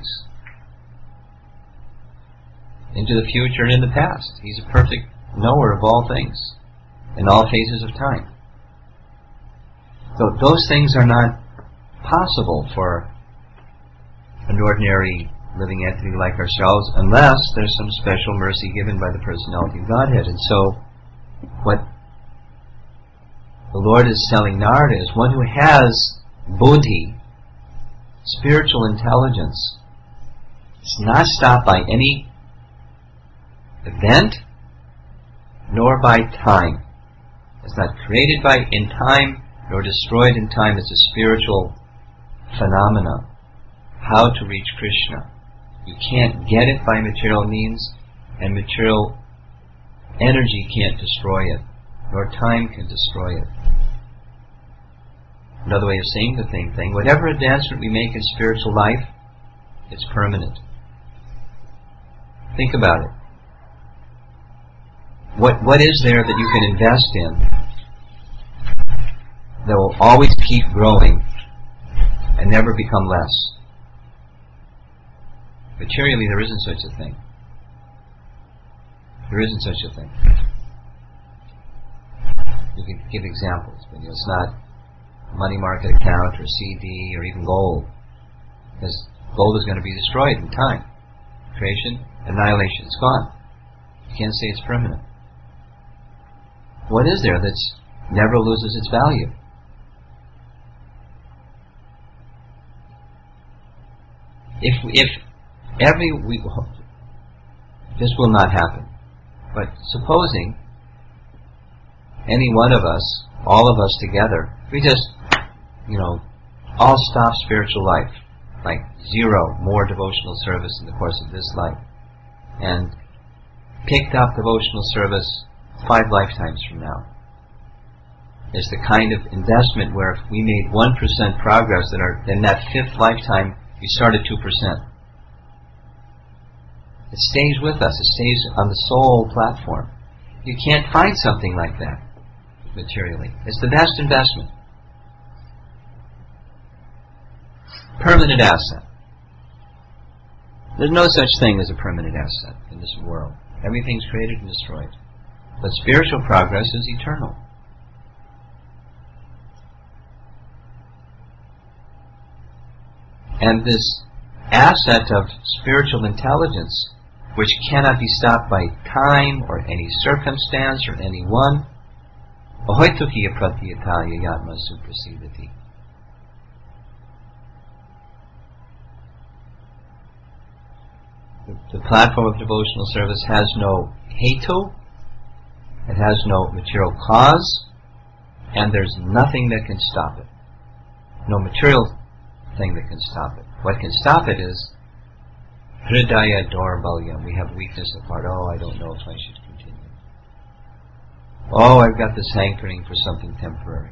Into the future and in the past. He's a perfect knower of all things, in all phases of time. So those things are not possible for an ordinary living entity like ourselves, unless there's some special mercy given by the personality of Godhead. And so, what the Lord is telling Narada is one who has buddhi, spiritual intelligence, is not stopped by any event, nor by time. It's not created by in time, nor destroyed in time. It's a spiritual phenomena. How to reach Krishna. You can't get it by material means, and material energy can't destroy it, nor time can destroy it. Another way of saying the same thing, whatever advancement we make in spiritual life, it's permanent. Think about it. What what is there that you can invest in that will always keep growing and never become less? Materially, there isn't such a thing. There isn't such a thing. You can give examples, but it's not a money market account or C D or even gold, because gold is going to be destroyed in time. Creation, annihilation, it's gone. You can't say it's permanent. What is there that's never loses its value? If if every we this will not happen, but supposing any one of us, all of us together, we just, you know, all stop spiritual life, like zero more devotional service in the course of this life, and picked up devotional service five lifetimes from now. It's the kind of investment where if we made one percent progress, then, our, then that fifth lifetime we start at two percent. It stays with us. It stays on the soul platform. You can't find something like that materially. It's the best investment. Permanent asset. There's no such thing as a permanent asset in this world. Everything's created and destroyed. But spiritual progress is eternal. And this asset of spiritual intelligence, which cannot be stopped by time or any circumstance or anyone, ahoitukiya pratyataya yatma suprasidati. The platform of devotional service has no hetu, it has no material cause, and there's nothing that can stop it. No material thing that can stop it. What can stop it is hridaya daurbalya. We have weakness of heart. Oh, I don't know if I should continue. Oh, I've got this hankering for something temporary.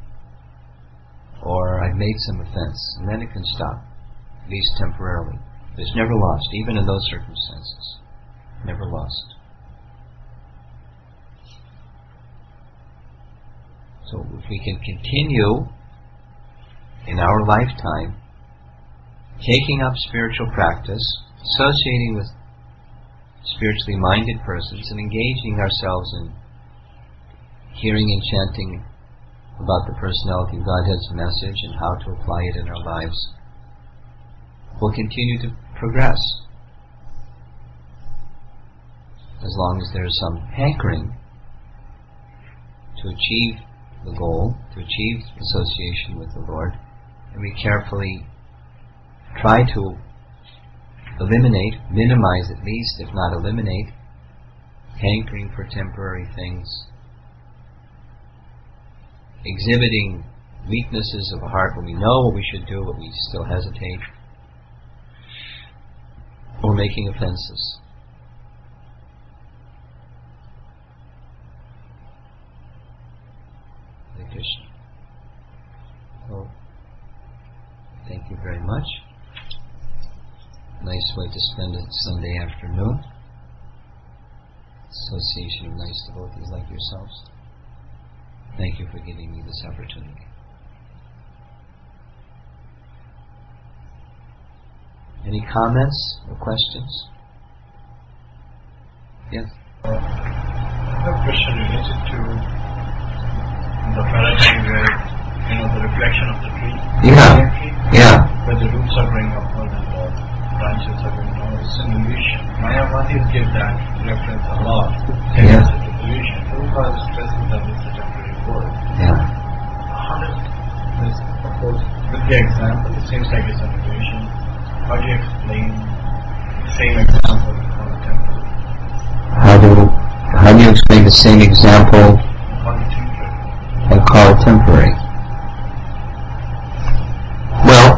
Or I've made some offense. And then it can stop, at least temporarily. But it's never lost, even in those circumstances. Never lost. So if we can continue in our lifetime taking up spiritual practice, associating with spiritually minded persons, and engaging ourselves in hearing and chanting about the Personality of Godhead's message and how to apply it in our lives, will continue to progress. As long as there is some hankering to achieve the goal, to achieve association with the Lord, and we carefully try to eliminate, minimize at least, if not eliminate, hankering for temporary things, exhibiting weaknesses of a heart when we know what we should do, but we still hesitate, or making offenses. Hare Krishna. So, thank you very much. Nice way to spend a Sunday afternoon. Association of nice devotees like yourselves. Thank you for giving me this opportunity. Any comments or questions? Yes?
I have a question related to the paradigm where, you know, the reflection of the tree.
Yeah. Yeah.
Where the roots are growing upward and the branches are going down. It's an illusion. Mayavadis give that reference a lot.
Yeah.
It's an illusion. Prabhupada stresses that it's a temporary word.
Yeah.
How does this, of course, with the example, it seems like it's an illusion. How do you explain the same example on the temple?
How do how do you explain the same example
On the temple.
and call it temporary? Well,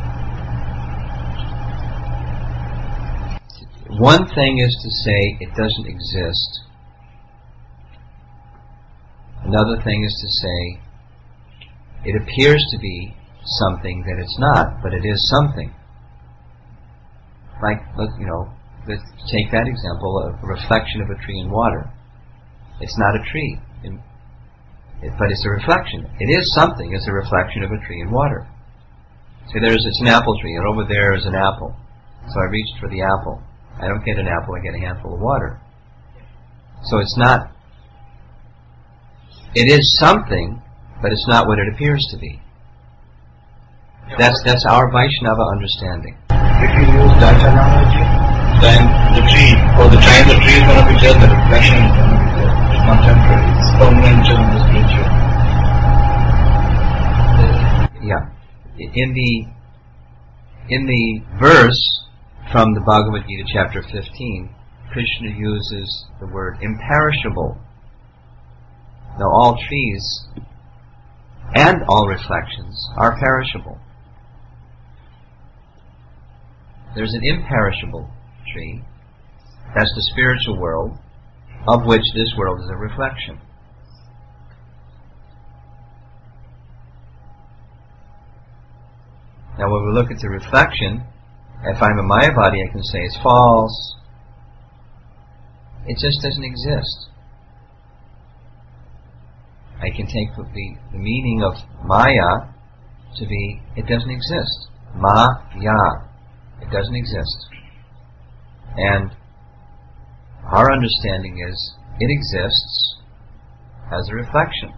one thing is to say it doesn't exist. Another thing is to say it appears to be something that it's not, but it is something. Like, you know, let's take that example of a reflection of a tree in water. It's not a tree, in, it, but it's a reflection. It is something. It's a reflection of a tree in water. So there's, it's an apple tree, and over there is an apple. So I reached for the apple. I don't get an apple, I get a handful of water. So it's not, it is something, but it's not what it appears to be. That's that's our Vaishnava understanding.
If you use that analogy, then the tree, or the time the tree is going to be there, the reflection is going to be there. It's not temporary, it's permanent in the spiritual.
Yeah. In the in the verse from the Bhagavad Gita chapter fifteen, Krishna uses the word imperishable. Now all trees and all reflections are perishable. There's an imperishable tree, that's the spiritual world, of which this world is a reflection. Now when we look at the reflection, if I'm a Mayavadi, I can say it's false. It just doesn't exist. I can take the, the meaning of Maya to be, it doesn't exist. Ma-ya. It doesn't exist. And our understanding is, it exists as a reflection.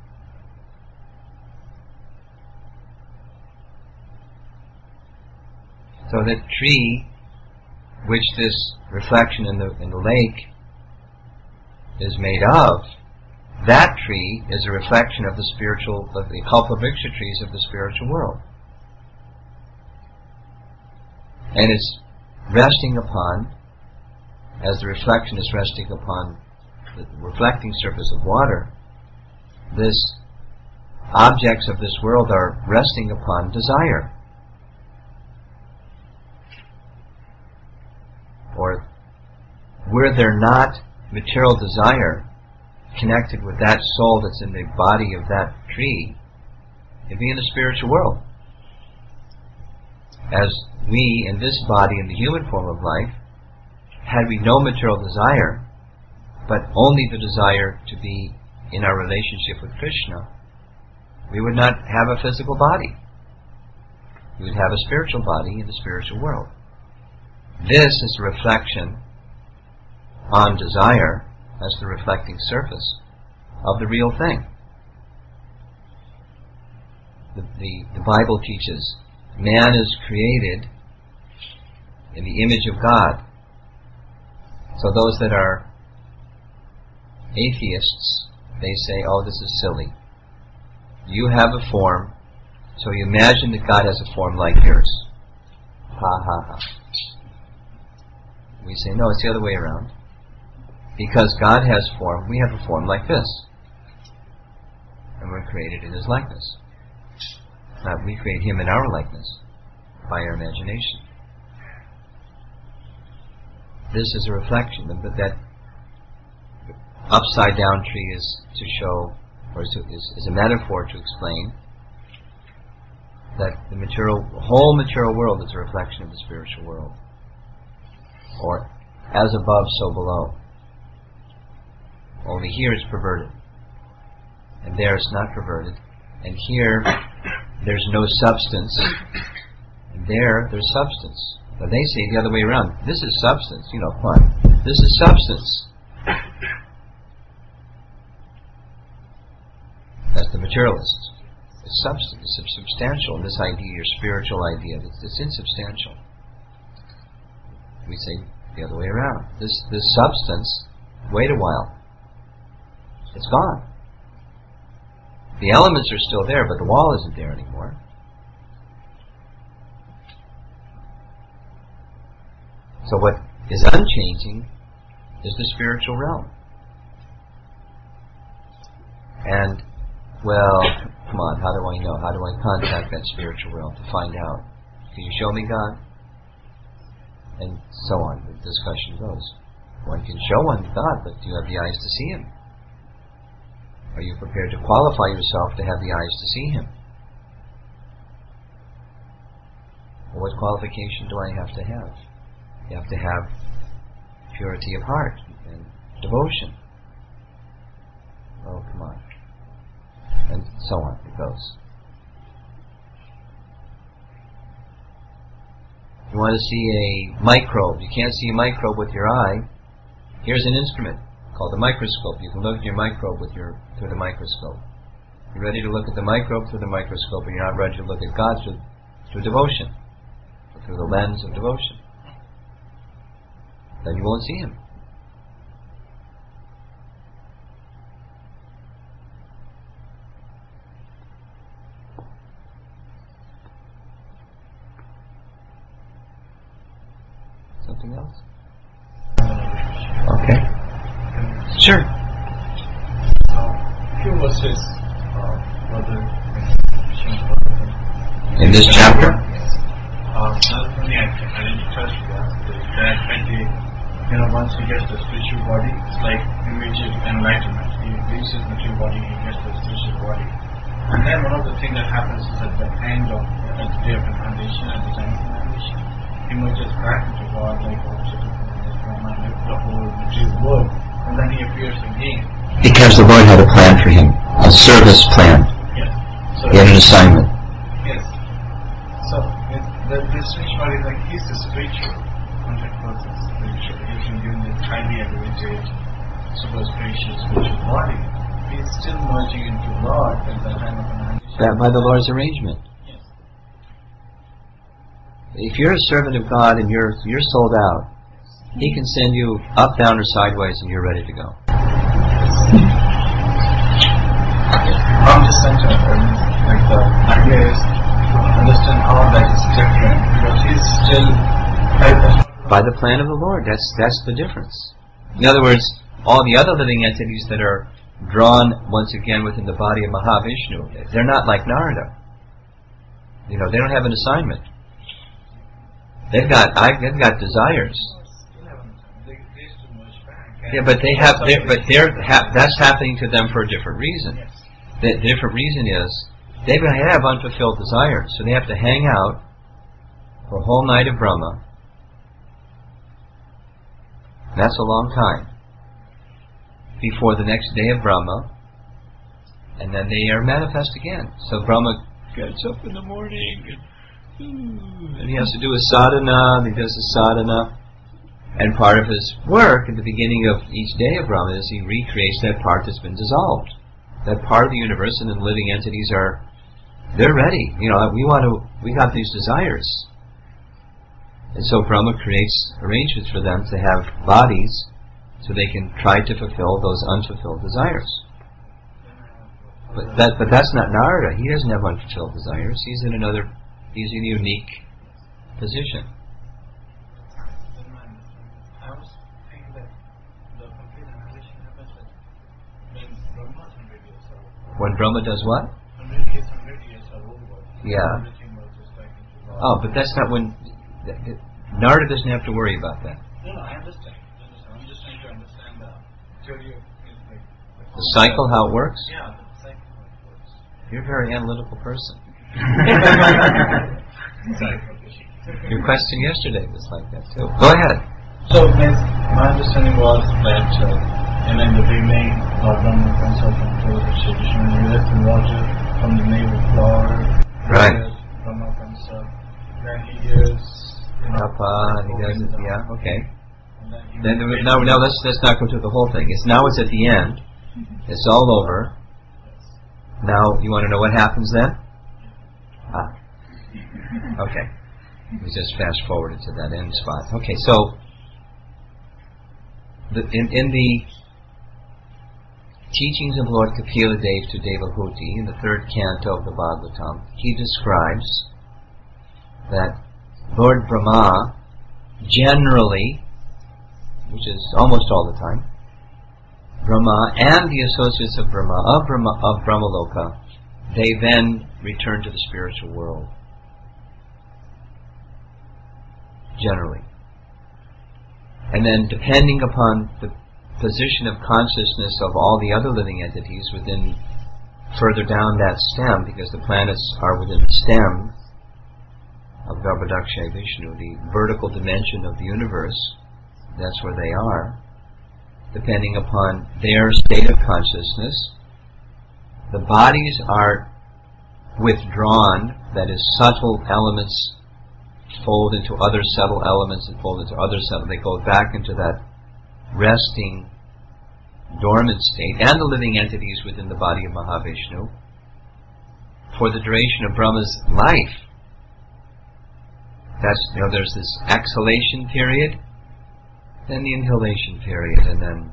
So that tree, which this reflection in the in the lake is made of, that tree is a reflection of the spiritual, of the Kalpavriksha trees of the spiritual world. And it's resting upon, as the reflection is resting upon the reflecting surface of water, this objects of this world are resting upon desire. Or were there not material desire connected with that soul that's in the body of that tree, it'd be in the spiritual world. As we, in this body, in the human form of life, had we no material desire, but only the desire to be in our relationship with Krishna, we would not have a physical body. We would have a spiritual body in the spiritual world. This is a reflection on desire as the reflecting surface of the real thing. The, the, the Bible teaches man is created in the image of God. So those that are atheists, they say, oh, this is silly. You have a form, so you imagine that God has a form like yours. Ha ha ha. We say, no, it's the other way around. Because God has form, we have a form like this. And we're created in His likeness. Uh, we create Him in our likeness by our imagination. This is a reflection, but that upside down tree is to show, or is, is, is a metaphor to explain that the material, whole material world is a reflection of the spiritual world, or as above, so below. Only here it's perverted, and there it's not perverted, and here there's no substance, and there there's substance. But they say the other way around. This is substance, you know, fun. This is substance. That's the materialist. It's substance, it's substantial. And this idea, your spiritual idea, it's, it's insubstantial. We say the other way around. This this substance, wait a while. It's gone. The elements are still there, but the wall isn't there anymore. So what is unchanging is the spiritual realm. And, well, come on, how do I know? How do I contact that spiritual realm to find out? Can you show me God? And so on, the discussion goes. One can show one God, but do you have the eyes to see Him? Are you prepared to qualify yourself to have the eyes to see Him? Well, what qualification do I have to have? You have to have purity of heart and devotion. Oh, come on. And so on it goes. You want to see a microbe. You can't see a microbe with your eye. Here's an instrument called a microscope. You can look at your microbe with your through the microscope. You're ready to look at the microbe through the microscope, but you're not ready to look at God through, through devotion, or through the lens of devotion. Then you won't see Him. Something else? Okay. Sure.
A few verses, uh, brother,
in this chapter?
Yes. Uh, not only I, I didn't trust that when he, you know, once he gets the spiritual body, it's like immediate enlightenment. He leaves his material body, he gets the spiritual body. And then one of the things that happens is at the end of, at the day of incarnation, at the time of incarnation, he merges back into God like object of the whole material world, and then he appears again.
Because the Lord had a plan for him, a service plan.
Yes. So
he had an assignment.
Yes. So it, the, the spiritual body, like he's the spiritual, one hundred percent spiritual. He's been given the highly elevated, super spiritual spiritual body. He's still merging into Lord at the time of incarnation.
That by the Lord's arrangement.
Yes.
If you're a servant of God and you're you're sold out, He can send you up, down, or sideways, and you're ready to go.
I'm just saying, like the idea is to understand how that is different, because he's still
by the plan of the Lord. That's that's the difference. In other words, all the other living entities that are drawn once again within the body of Mahavishnu, they're not like Narada. You know, they don't have an assignment. They've got I, they've got desires. Yeah, but they have, they're, but they're ha- that's happening to them for a different reason. The different reason is they have unfulfilled desires, so they have to hang out for a whole night of Brahma. That's a long time before the next day of Brahma, and then they are manifest again. So Brahma gets up in the morning, and, and he has to do a sadhana, and he does a sadhana. And part of his work at the beginning of each day of Brahma is he recreates that part that's been dissolved. That part of the universe, and then living entities are, they're ready. You know, we want to, we got these desires. And so Brahma creates arrangements for them to have bodies so they can try to fulfill those unfulfilled desires. But that, but that's not Narada. He doesn't have unfulfilled desires. He's in another, he's in a unique position.
I was thinking that the complete annihilation happens when Brahma is hundred years old.
When Brahma does what?
Hundred years, hundred years are over.
Yeah.
Everything was just like into
Oh, but that's not when, th- th- Narada doesn't have to worry about that.
No, no, I understand. I understand. I'm just trying to understand the theory of like,
The cycle, how it works?
Yeah, the cycle how it works.
You're a very analytical person.
Sorry.
Your question yesterday was like that too. Go ahead.
So my, my understanding was that uh, and in the beginning, Lord Brahma comes out from Lord Shri Vishnu, he left in water from the name of Lord.
Right.
Brahma comes up. Then he hears you know,
Papa, he does it. Yeah. Okay.
and then he
Then there was- now, now let's let's not go through the whole thing. It's now it's at the end. It's all over. Now you want to know what happens then? Ah. Okay. We just fast forwarded to that end spot. Okay, so the, in, in the teachings of Lord Kapila Dev to Devahuti, in the third canto of the Bhagavatam, he describes that Lord Brahma generally, which is almost all the time, Brahma and the associates of Brahma, of Brahma, of Brahmaloka, they then return to the spiritual world. Generally. And then depending upon the position of consciousness of all the other living entities within, further down that stem, because the planets are within the stem of Garbhodakshay Vishnu, the vertical dimension of the universe, that's where they are. Depending upon their state of consciousness, the bodies are withdrawn, that is, subtle elements fold into other subtle elements and fold into other subtle. They go back into that resting, dormant state, and the living entities within the body of Mahavishnu for the duration of Brahma's life. That's, you know, there's this exhalation period, then the inhalation period, and then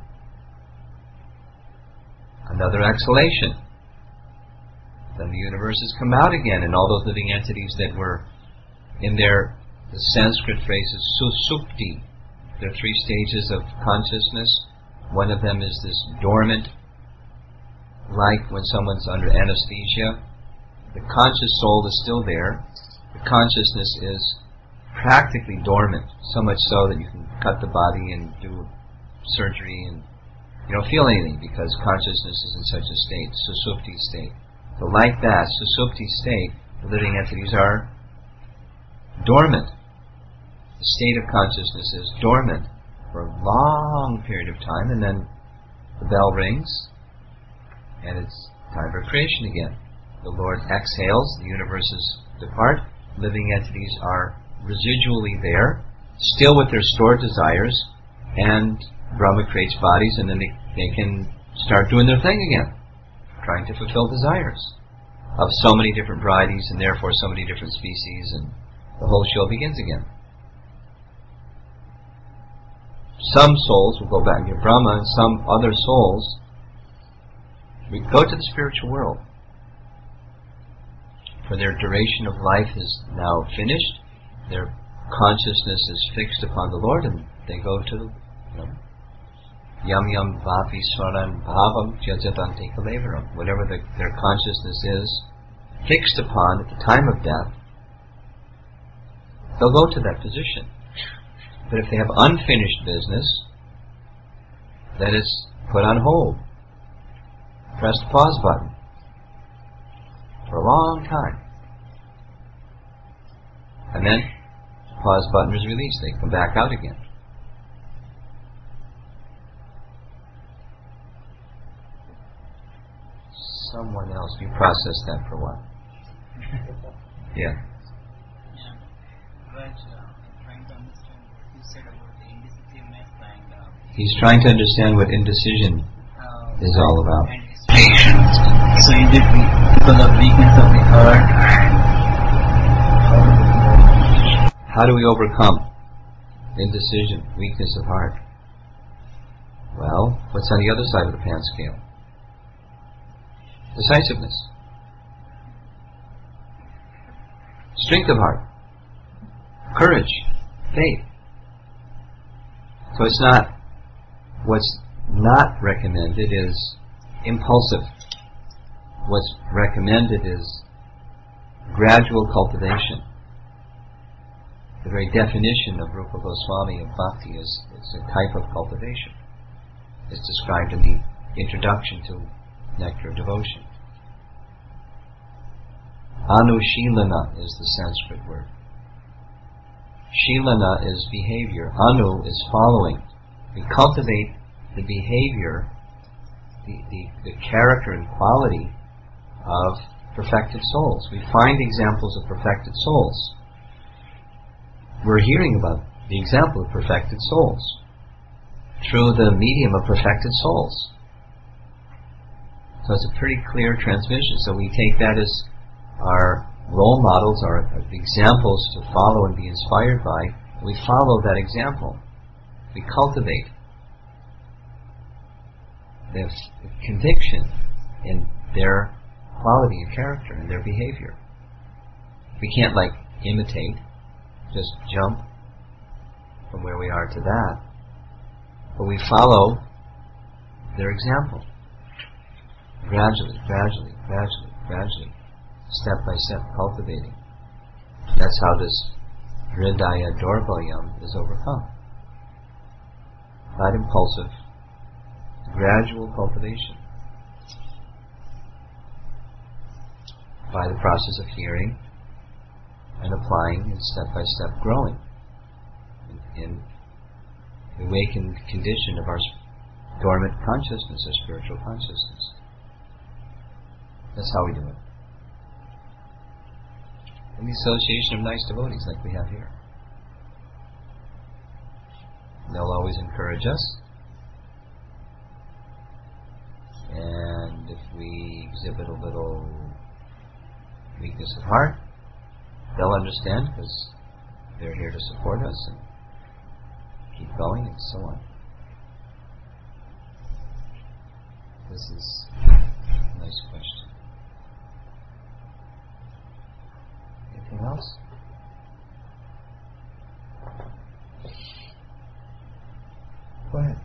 another exhalation. Then the universes come out again, and all those living entities that were in their, the Sanskrit phrase is susupti. There are three stages of consciousness. One of them is this dormant, like when someone's under anesthesia. The conscious soul is still there. The consciousness is practically dormant, so much so that you can cut the body and do surgery and you don't feel anything because consciousness is in such a state, susupti state. So like that, susupti state, the living entities are dormant. The state of consciousness is dormant for a long period of time, and then the bell rings, and it's time for creation again. The Lord exhales, the universes depart, living entities are residually there, still with their stored desires, and Brahma creates bodies, and then they, they can start doing their thing again, trying to fulfill desires of so many different varieties, and therefore so many different species, and the whole show begins again. Some souls will go back to Brahma, and some other souls we go to the spiritual world. For their duration of life is now finished, their consciousness is fixed upon the Lord, and they go to the, you know, yam yam vapi swaran bhavam jajatante kalevaram. Whatever the, their consciousness is fixed upon at the time of death, they'll go to that position. But if they have unfinished business, then it's put on hold. Press the pause button for a long time. And then the pause button is released. They come back out again. Someone else, you process that for a while. Yeah.
Yeah. Right. Uh, I'm trying to understand you said about the indecisiveness and uh,
He's trying to understand what indecision
uh,
is all about.
and patience. So is it we- because of weakness of the heart and
How do we overcome indecision, weakness of heart? Well, what's on the other side of the pan scale? Decisiveness. Strength of heart. Courage. Faith. So it's not, what's not recommended is impulsive. What's recommended is gradual cultivation. The very definition of Rupa Goswami of bhakti is it's a type of cultivation. It's described in the introduction to Nectar of Devotion. Anushilana is the Sanskrit word. Shilana is behavior. Anu is following. We cultivate the behavior, the, the, the character and quality of perfected souls. We find examples of perfected souls. We're hearing about the example of perfected souls through the medium of perfected souls. So it's a pretty clear transmission. So we take that as our role models, our examples to follow and be inspired by. We follow that example. We cultivate this conviction in their quality and character and their behavior. We can't like imitate, just jump from where we are to that, but we follow their example. Gradually, gradually, gradually, gradually, step by step, cultivating. That's how this Hridaya Dorbalyam is overcome. Not impulsive, gradual cultivation. By the process of hearing and applying and step by step growing in, in the awakened condition of our dormant consciousness, our spiritual consciousness. That's how we do it. In the association of nice devotees like we have here. They'll always encourage us. And if we exhibit a little weakness of heart, they'll understand because they're here to support us and keep going and so on. This is a nice question. Anything else? Go ahead.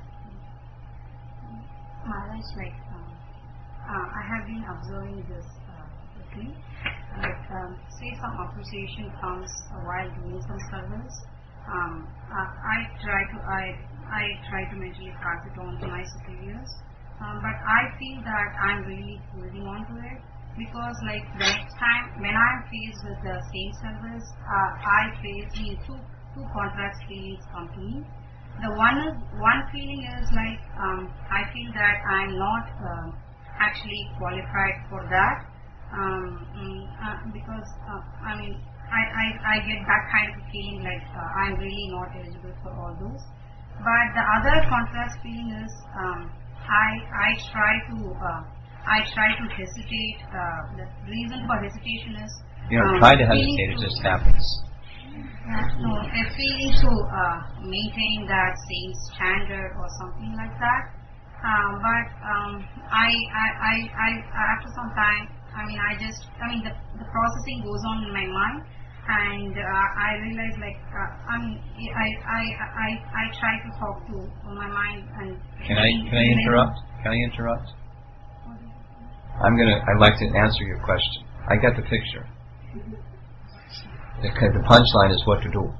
Maharaj, like, um, uh, I have been observing this uh, lately. Like, um, say some appreciation comes while doing some service. Um, uh, I try to I I try to mentally pass it on to my superiors, um, but I feel that I'm really holding on to it because, like, the next time when I'm faced with the same service, uh, I face the two two contrast feelings come to me. The one is one feeling is like um, I feel that I'm not uh, actually qualified for that um, mm, uh, because uh, I mean I, I, I get that kind of feeling like uh, I'm really not eligible for all those. But the other contrast feeling is um, I I try to uh, I try to hesitate. Uh, the reason for hesitation is
You don't
um,
try to
feeling
hesitate; it
to-
just happens.
uh, no, a feeling to uh, maintain that same standard or something like that. Um, but um, I, I, I, I, after some time, I mean, I just, I mean, the, the processing goes on in my mind, and uh, I realize, like, uh, I mean, I, I, I, I try to talk to my mind and.
Can I can I interrupt? Can I interrupt? I'm gonna. I'd like to answer your question. I got the picture. The, the punchline is what to do.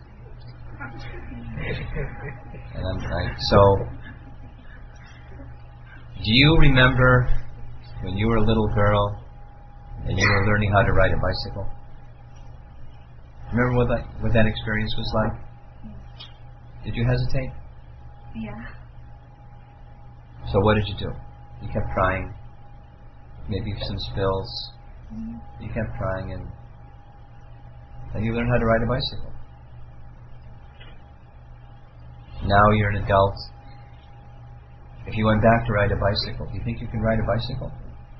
And I'm, I, so, do you remember when you were a little girl and you were learning how to ride a bicycle? Remember what that what that experience was like? Did you hesitate?
Yeah.
So what did you do? You kept trying. Maybe some spills.
Mm-hmm.
You kept trying and. And you learn how to ride a bicycle. Now you're an adult. If you went back to ride a bicycle, do you think you can ride a bicycle?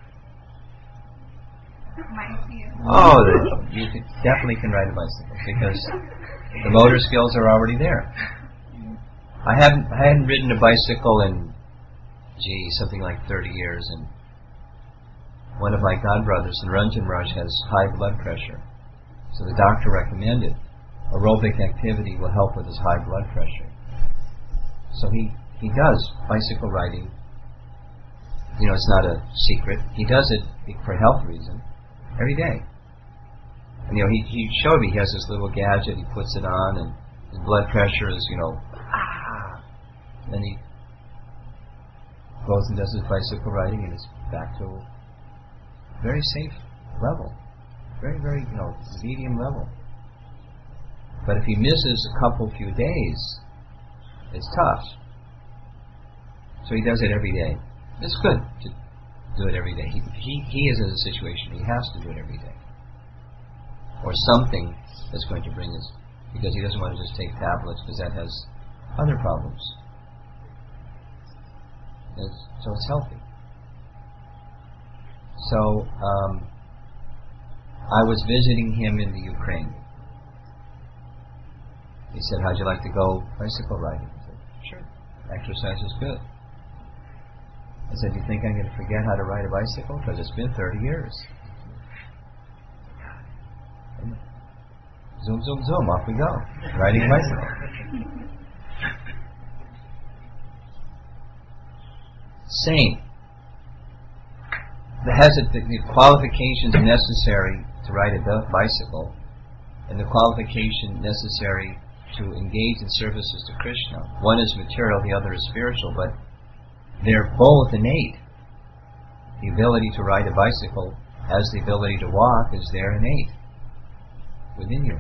Oh, you could, definitely can ride a bicycle because the motor skills are already there. I haven't I hadn't ridden a bicycle in, gee, something like thirty years, and one of my godbrothers in Ranjan Maharaj has high blood pressure, so the doctor recommended aerobic activity will help with his high blood pressure. So he he does bicycle riding. You know, it's not a secret. He does it for health reason every day. And, you know, he, he showed me he has this little gadget, he puts it on, and his blood pressure is, you know, ah. Then he goes and does his bicycle riding, and it's back to a very safe level. Very, very, you know, medium level. But if he misses a couple few days, it's tough. So he does it every day. It's good to do it every day. He, he, he is in a situation he has to do it every day. Or something that's going to bring his... Because he doesn't want to just take tablets, because that has other problems. It's, so it's healthy. So, um, I was visiting him in the Ukraine. He said, how'd you like to go bicycle riding? I said, sure. Exercise is good. I said, do you think I'm going to forget how to ride a bicycle? Because it's been thirty years. And zoom, zoom, zoom, off we go. Riding a bicycle. Same. The, hazard, the, the qualifications necessary to ride a bicycle and the qualification necessary to engage in services to Krishna. One is material, the other is spiritual, but they're both innate. The ability to ride a bicycle, as the ability to walk, is there innate within you.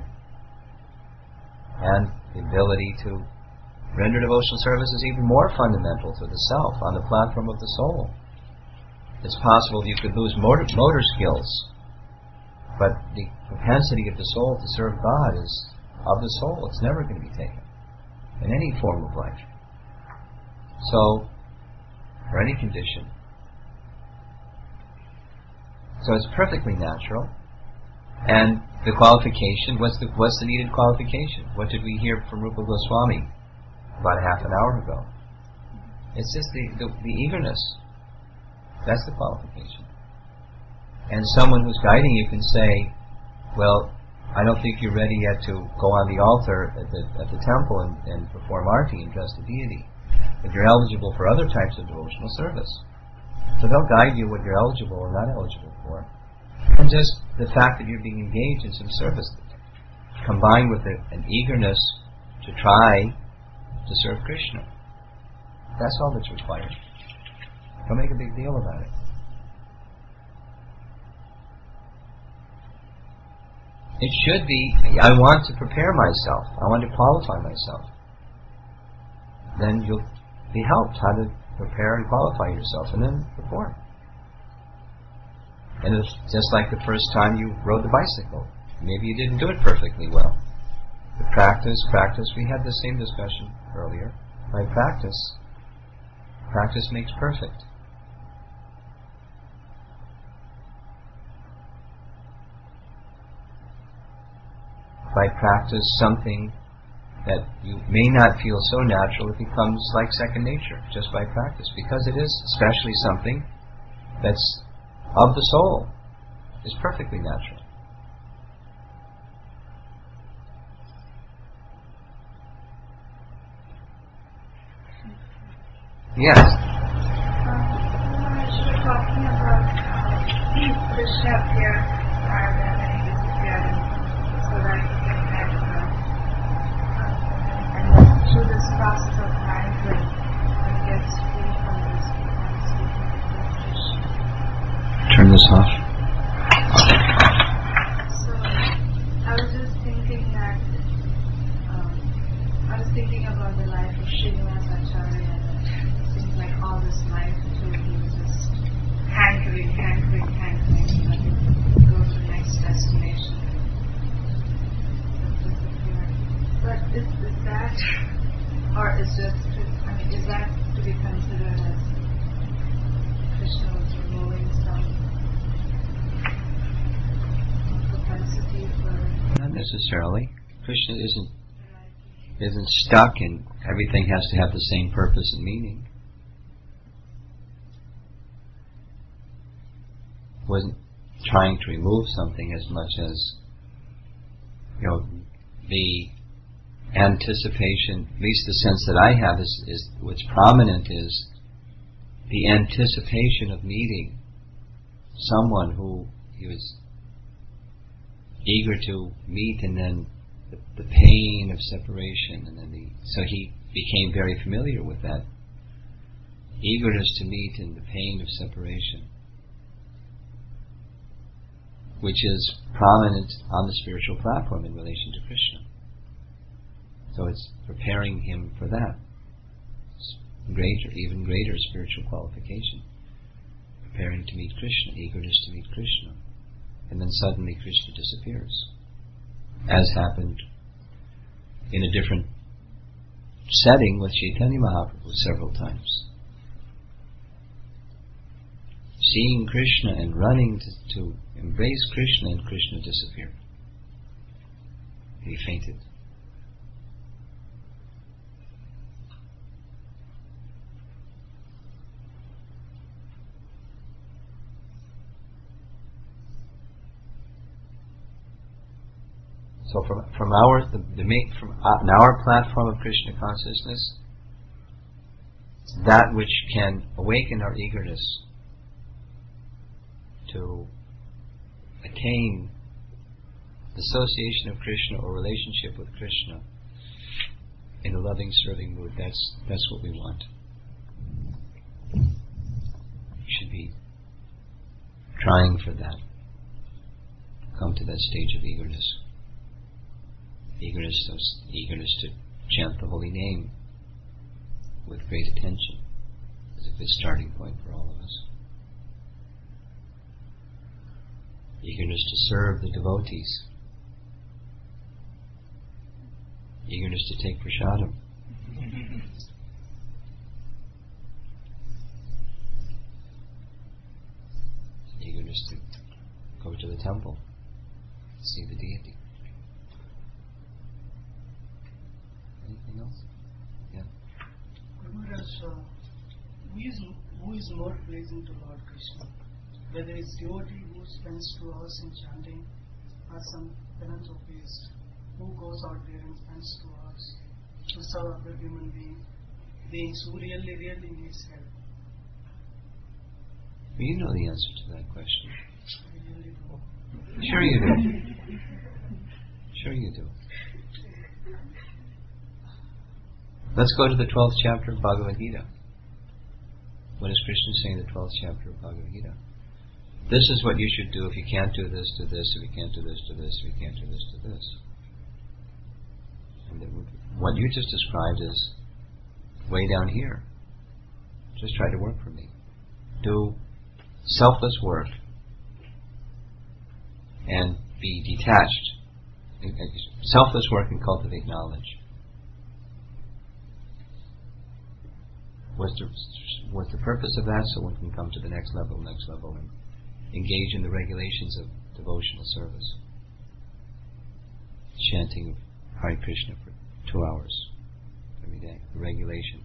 And the ability to render devotional service is even more fundamental to the self, on the platform of the soul. It's possible you could lose motor, motor skills, but the propensity of the soul to serve God is of the soul. It's never going to be taken in any form of life. So, for any condition. So it's perfectly natural. And the qualification, what's the, what's the needed qualification? What did we hear from Rupa Goswami about half an hour ago? It's just the, the, the eagerness. That's the qualification. And someone who's guiding you can say, well, I don't think you're ready yet to go on the altar at the, at the temple and, and perform arti and dress the deity. But you're eligible for other types of devotional service. So they'll guide you what you're eligible or not eligible for. And just the fact that you're being engaged in some service, combined with a, an eagerness to try to serve Krishna. That's all that's required. Don't make a big deal about it. It should be, I want to prepare myself. I want to qualify myself. Then you'll be helped how to prepare and qualify yourself and then perform. And it's just like the first time you rode the bicycle. Maybe you didn't do it perfectly well. But practice, practice, we had the same discussion earlier. By practice, practice makes perfect. By practice, something that you may not feel so natural, it becomes like second nature, just by practice. Because it is especially something that's of the soul, is perfectly natural. Yes?
Um, you were talking about the chef here, and he is together, so that he can have uh, and through this process of mindful, and gets free from this dependency.
Turn this off.
So, I was just thinking that, um, I was thinking about the life of Srinivas Acharya, and it seems like all this life too, he was just hankering, hankering, hankering, and then go to the next destination. But is, is that Or is just, I mean, is that to be considered as Krishna was removing some propensity for?
Not necessarily. Krishna isn't isn't stuck and everything has to have the same purpose and meaning. Wasn't trying to remove something as much as, you know, the anticipation, at least the sense that I have is, is what's prominent is the anticipation of meeting someone who he was eager to meet, and then the, the pain of separation, and then the so he became very familiar with that eagerness to meet and the pain of separation, which is prominent on the spiritual platform in relation to Krishna. So it's preparing him for that. It's greater, even greater spiritual qualification. Preparing to meet Krishna, eagerness to meet Krishna. And then suddenly Krishna disappears. As happened in a different setting with Chaitanya Mahaprabhu several times. Seeing Krishna and running to, to embrace Krishna, and Krishna disappeared. And he fainted. So from from our the, the main, from uh, our platform of Krishna consciousness, that which can awaken our eagerness to attain the association of Krishna or relationship with Krishna in a loving, serving mood, that's that's what we want. We should be trying for that. Come to that stage of eagerness. Eagerness to, eagerness to chant the holy name with great attention is a good starting point for all of us. Eagerness to serve the devotees. Eagerness to take prasadam. Eagerness to go to the temple, see the deity. Anything else? Yeah.
Guru Maharaj, uh, who is who is more pleasing to Lord Krishna? Whether it's devotee who spends two hours in chanting, or some philanthropist who goes out there and spends two hours to serve other human being, beings who really, really needs help.
Well, you know the answer to that question.
I really do.
Sure you do. Sure you do. Let's go to the twelfth chapter of Bhagavad Gita. What does Krishna say in the twelfth chapter of Bhagavad Gita? This is what you should do. If you can't do this, do this. If you can't do this, do this. If you can't do this, do this. And what you just described is way down here. Just try to work for me. Do selfless work and be detached. Selfless work and cultivate knowledge. What's the, what's the purpose of that? So one can come to the next level, next level, and engage in the regulations of devotional service. Chanting of Hare Krishna for two hours every day, the regulation.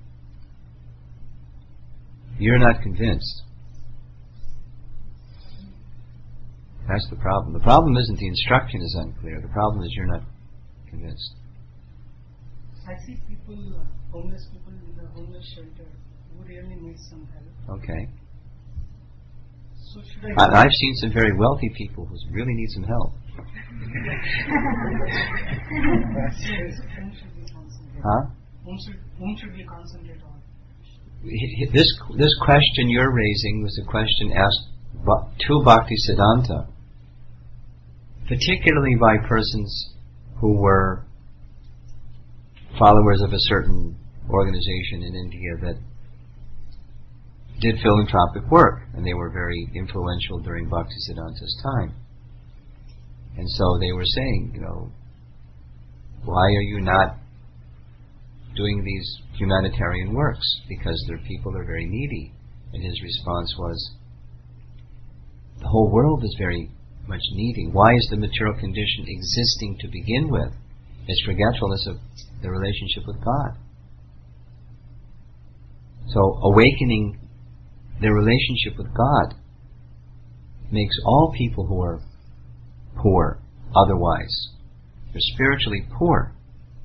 You're not convinced. That's the problem. The problem isn't the instruction is unclear. The problem is you're not convinced.
I see people, uh, homeless people in the homeless shelter who really need some help.
Okay.
So should I?
I, I've seen some very wealthy people who really need some help.
Whom should we concentrate?
Huh?
Whom should, whom should we concentrate on?
This this question you're raising was a question asked to Bhaktisiddhanta, particularly by persons who were followers of a certain organization in India that did philanthropic work, and they were very influential during Bhaktisiddhanta's time. And so they were saying, you know, why are you not doing these humanitarian works because their people are very needy. And his response was, the whole world is very much needy. Why is the material condition existing to begin with? It's forgetfulness of the relationship with God. So awakening their relationship with God makes all people who are poor otherwise. They're spiritually poor.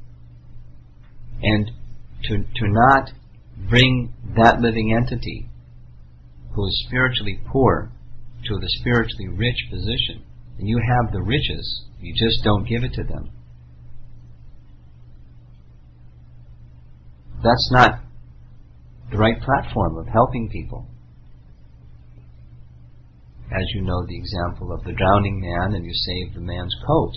And to, to not bring that living entity who is spiritually poor to the spiritually rich position, and you have the riches, you just don't give it to them. That's not the right platform of helping people. As you know, the example of the drowning man, and you save the man's coat.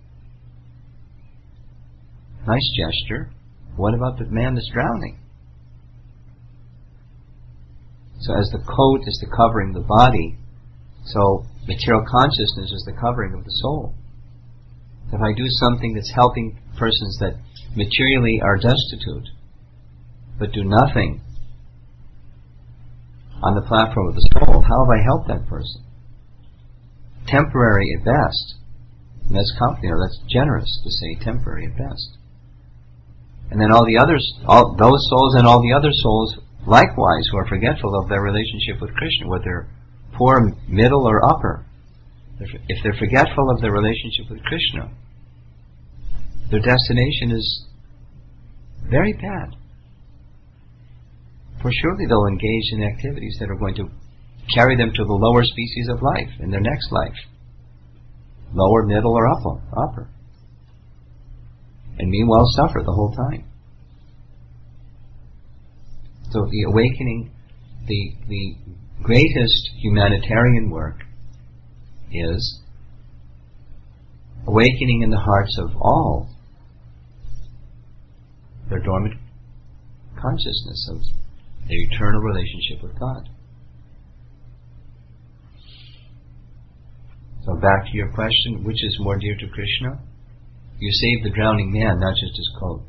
Nice gesture. What about the man that's drowning? So as the coat is the covering of the body, so material consciousness is the covering of the soul. If I do something that's helping persons that materially are destitute, but do nothing on the platform of the soul, how have I helped that person? Temporary at best. And that's company, or that's generous to say temporary at best. And then all the others, all those souls and all the other souls likewise who are forgetful of their relationship with Krishna, whether poor, middle, or upper. If they're forgetful of their relationship with Krishna, their destination is very bad. For surely they'll engage in activities that are going to carry them to the lower species of life in their next life. Lower, middle, or upper. upper. And meanwhile suffer the whole time. So the awakening, the, the greatest humanitarian work is awakening in the hearts of all their dormant consciousness of their eternal relationship with God. So back to your question, which is more dear to Krishna? You saved the drowning man, not just his coat.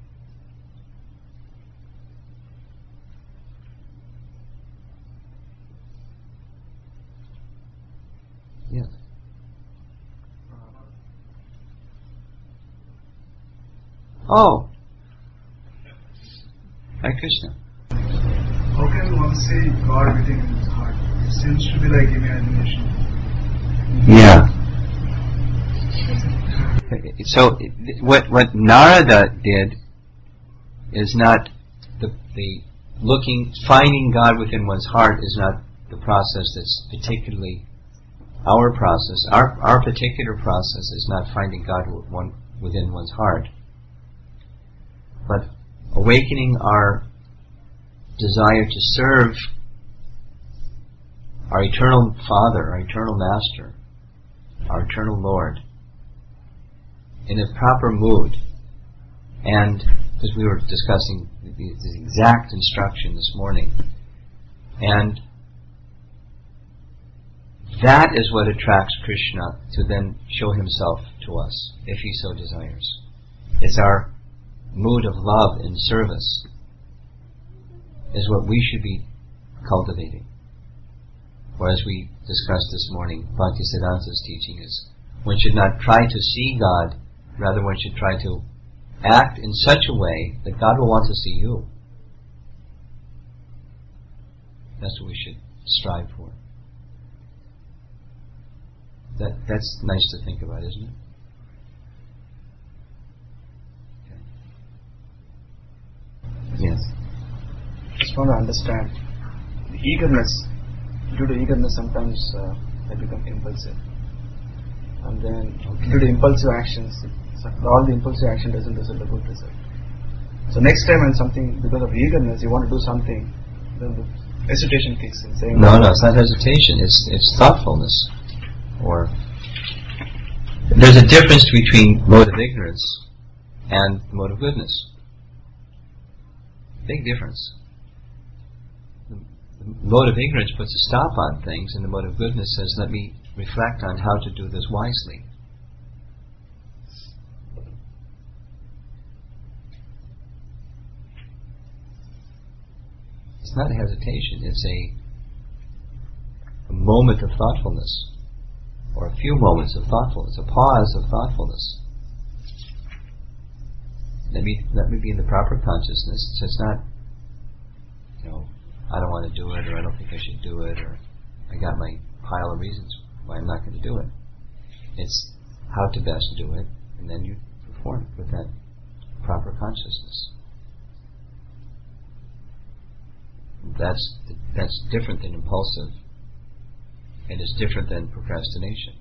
Yes. Oh. Hi, Krishna.
How can one say God within his heart? It seems to be like imagination.
Yeah. So what what Narada did is not the the looking finding God within one's heart is not the process that's particularly our process. Our our particular process is not finding God one within one's heart, but awakening our desire to serve our eternal Father, our eternal Master, our eternal Lord, in a proper mood. And because we were discussing the, the exact instruction this morning, and that is what attracts Krishna to then show himself to us, if he so desires. It's our mood of love and service is what we should be cultivating. Or as we discussed this morning, Bhaktisiddhanta's teaching is, one should not try to see God, rather one should try to act in such a way that God will want to see you. That's what we should strive for. That that's nice to think about, isn't it? Okay. Yes.
Just want to understand the eagerness. Due to eagerness, sometimes uh, I become impulsive, and then okay. due to impulsive actions, all the impulsive action doesn't result in a good result. So next time when something, because of eagerness, you want to do something, then the hesitation kicks in. Saying,
no, no, it's not hesitation. It's it's thoughtfulness. Or there's a difference between mode of ignorance and mode of goodness. Big difference. The mode of ignorance puts a stop on things, and the mode of goodness says, let me reflect on how to do this wisely. it's not hesitation, it's a, a moment of thoughtfulness, or a few moments of thoughtfulness, a pause of thoughtfulness. Let me, let me be in the proper consciousness, so it's not, you know, I don't want to do it, or I don't think I should do it, or I got my pile of reasons why I'm not going to do it. It's how to best do it, and then you perform with that proper consciousness. That's that's different than impulsive, and it's different than procrastination.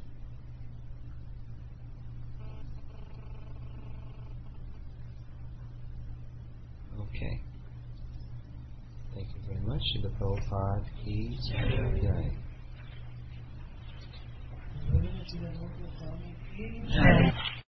Okay. Thank you very much. Srila Prabhupada Ki Jai.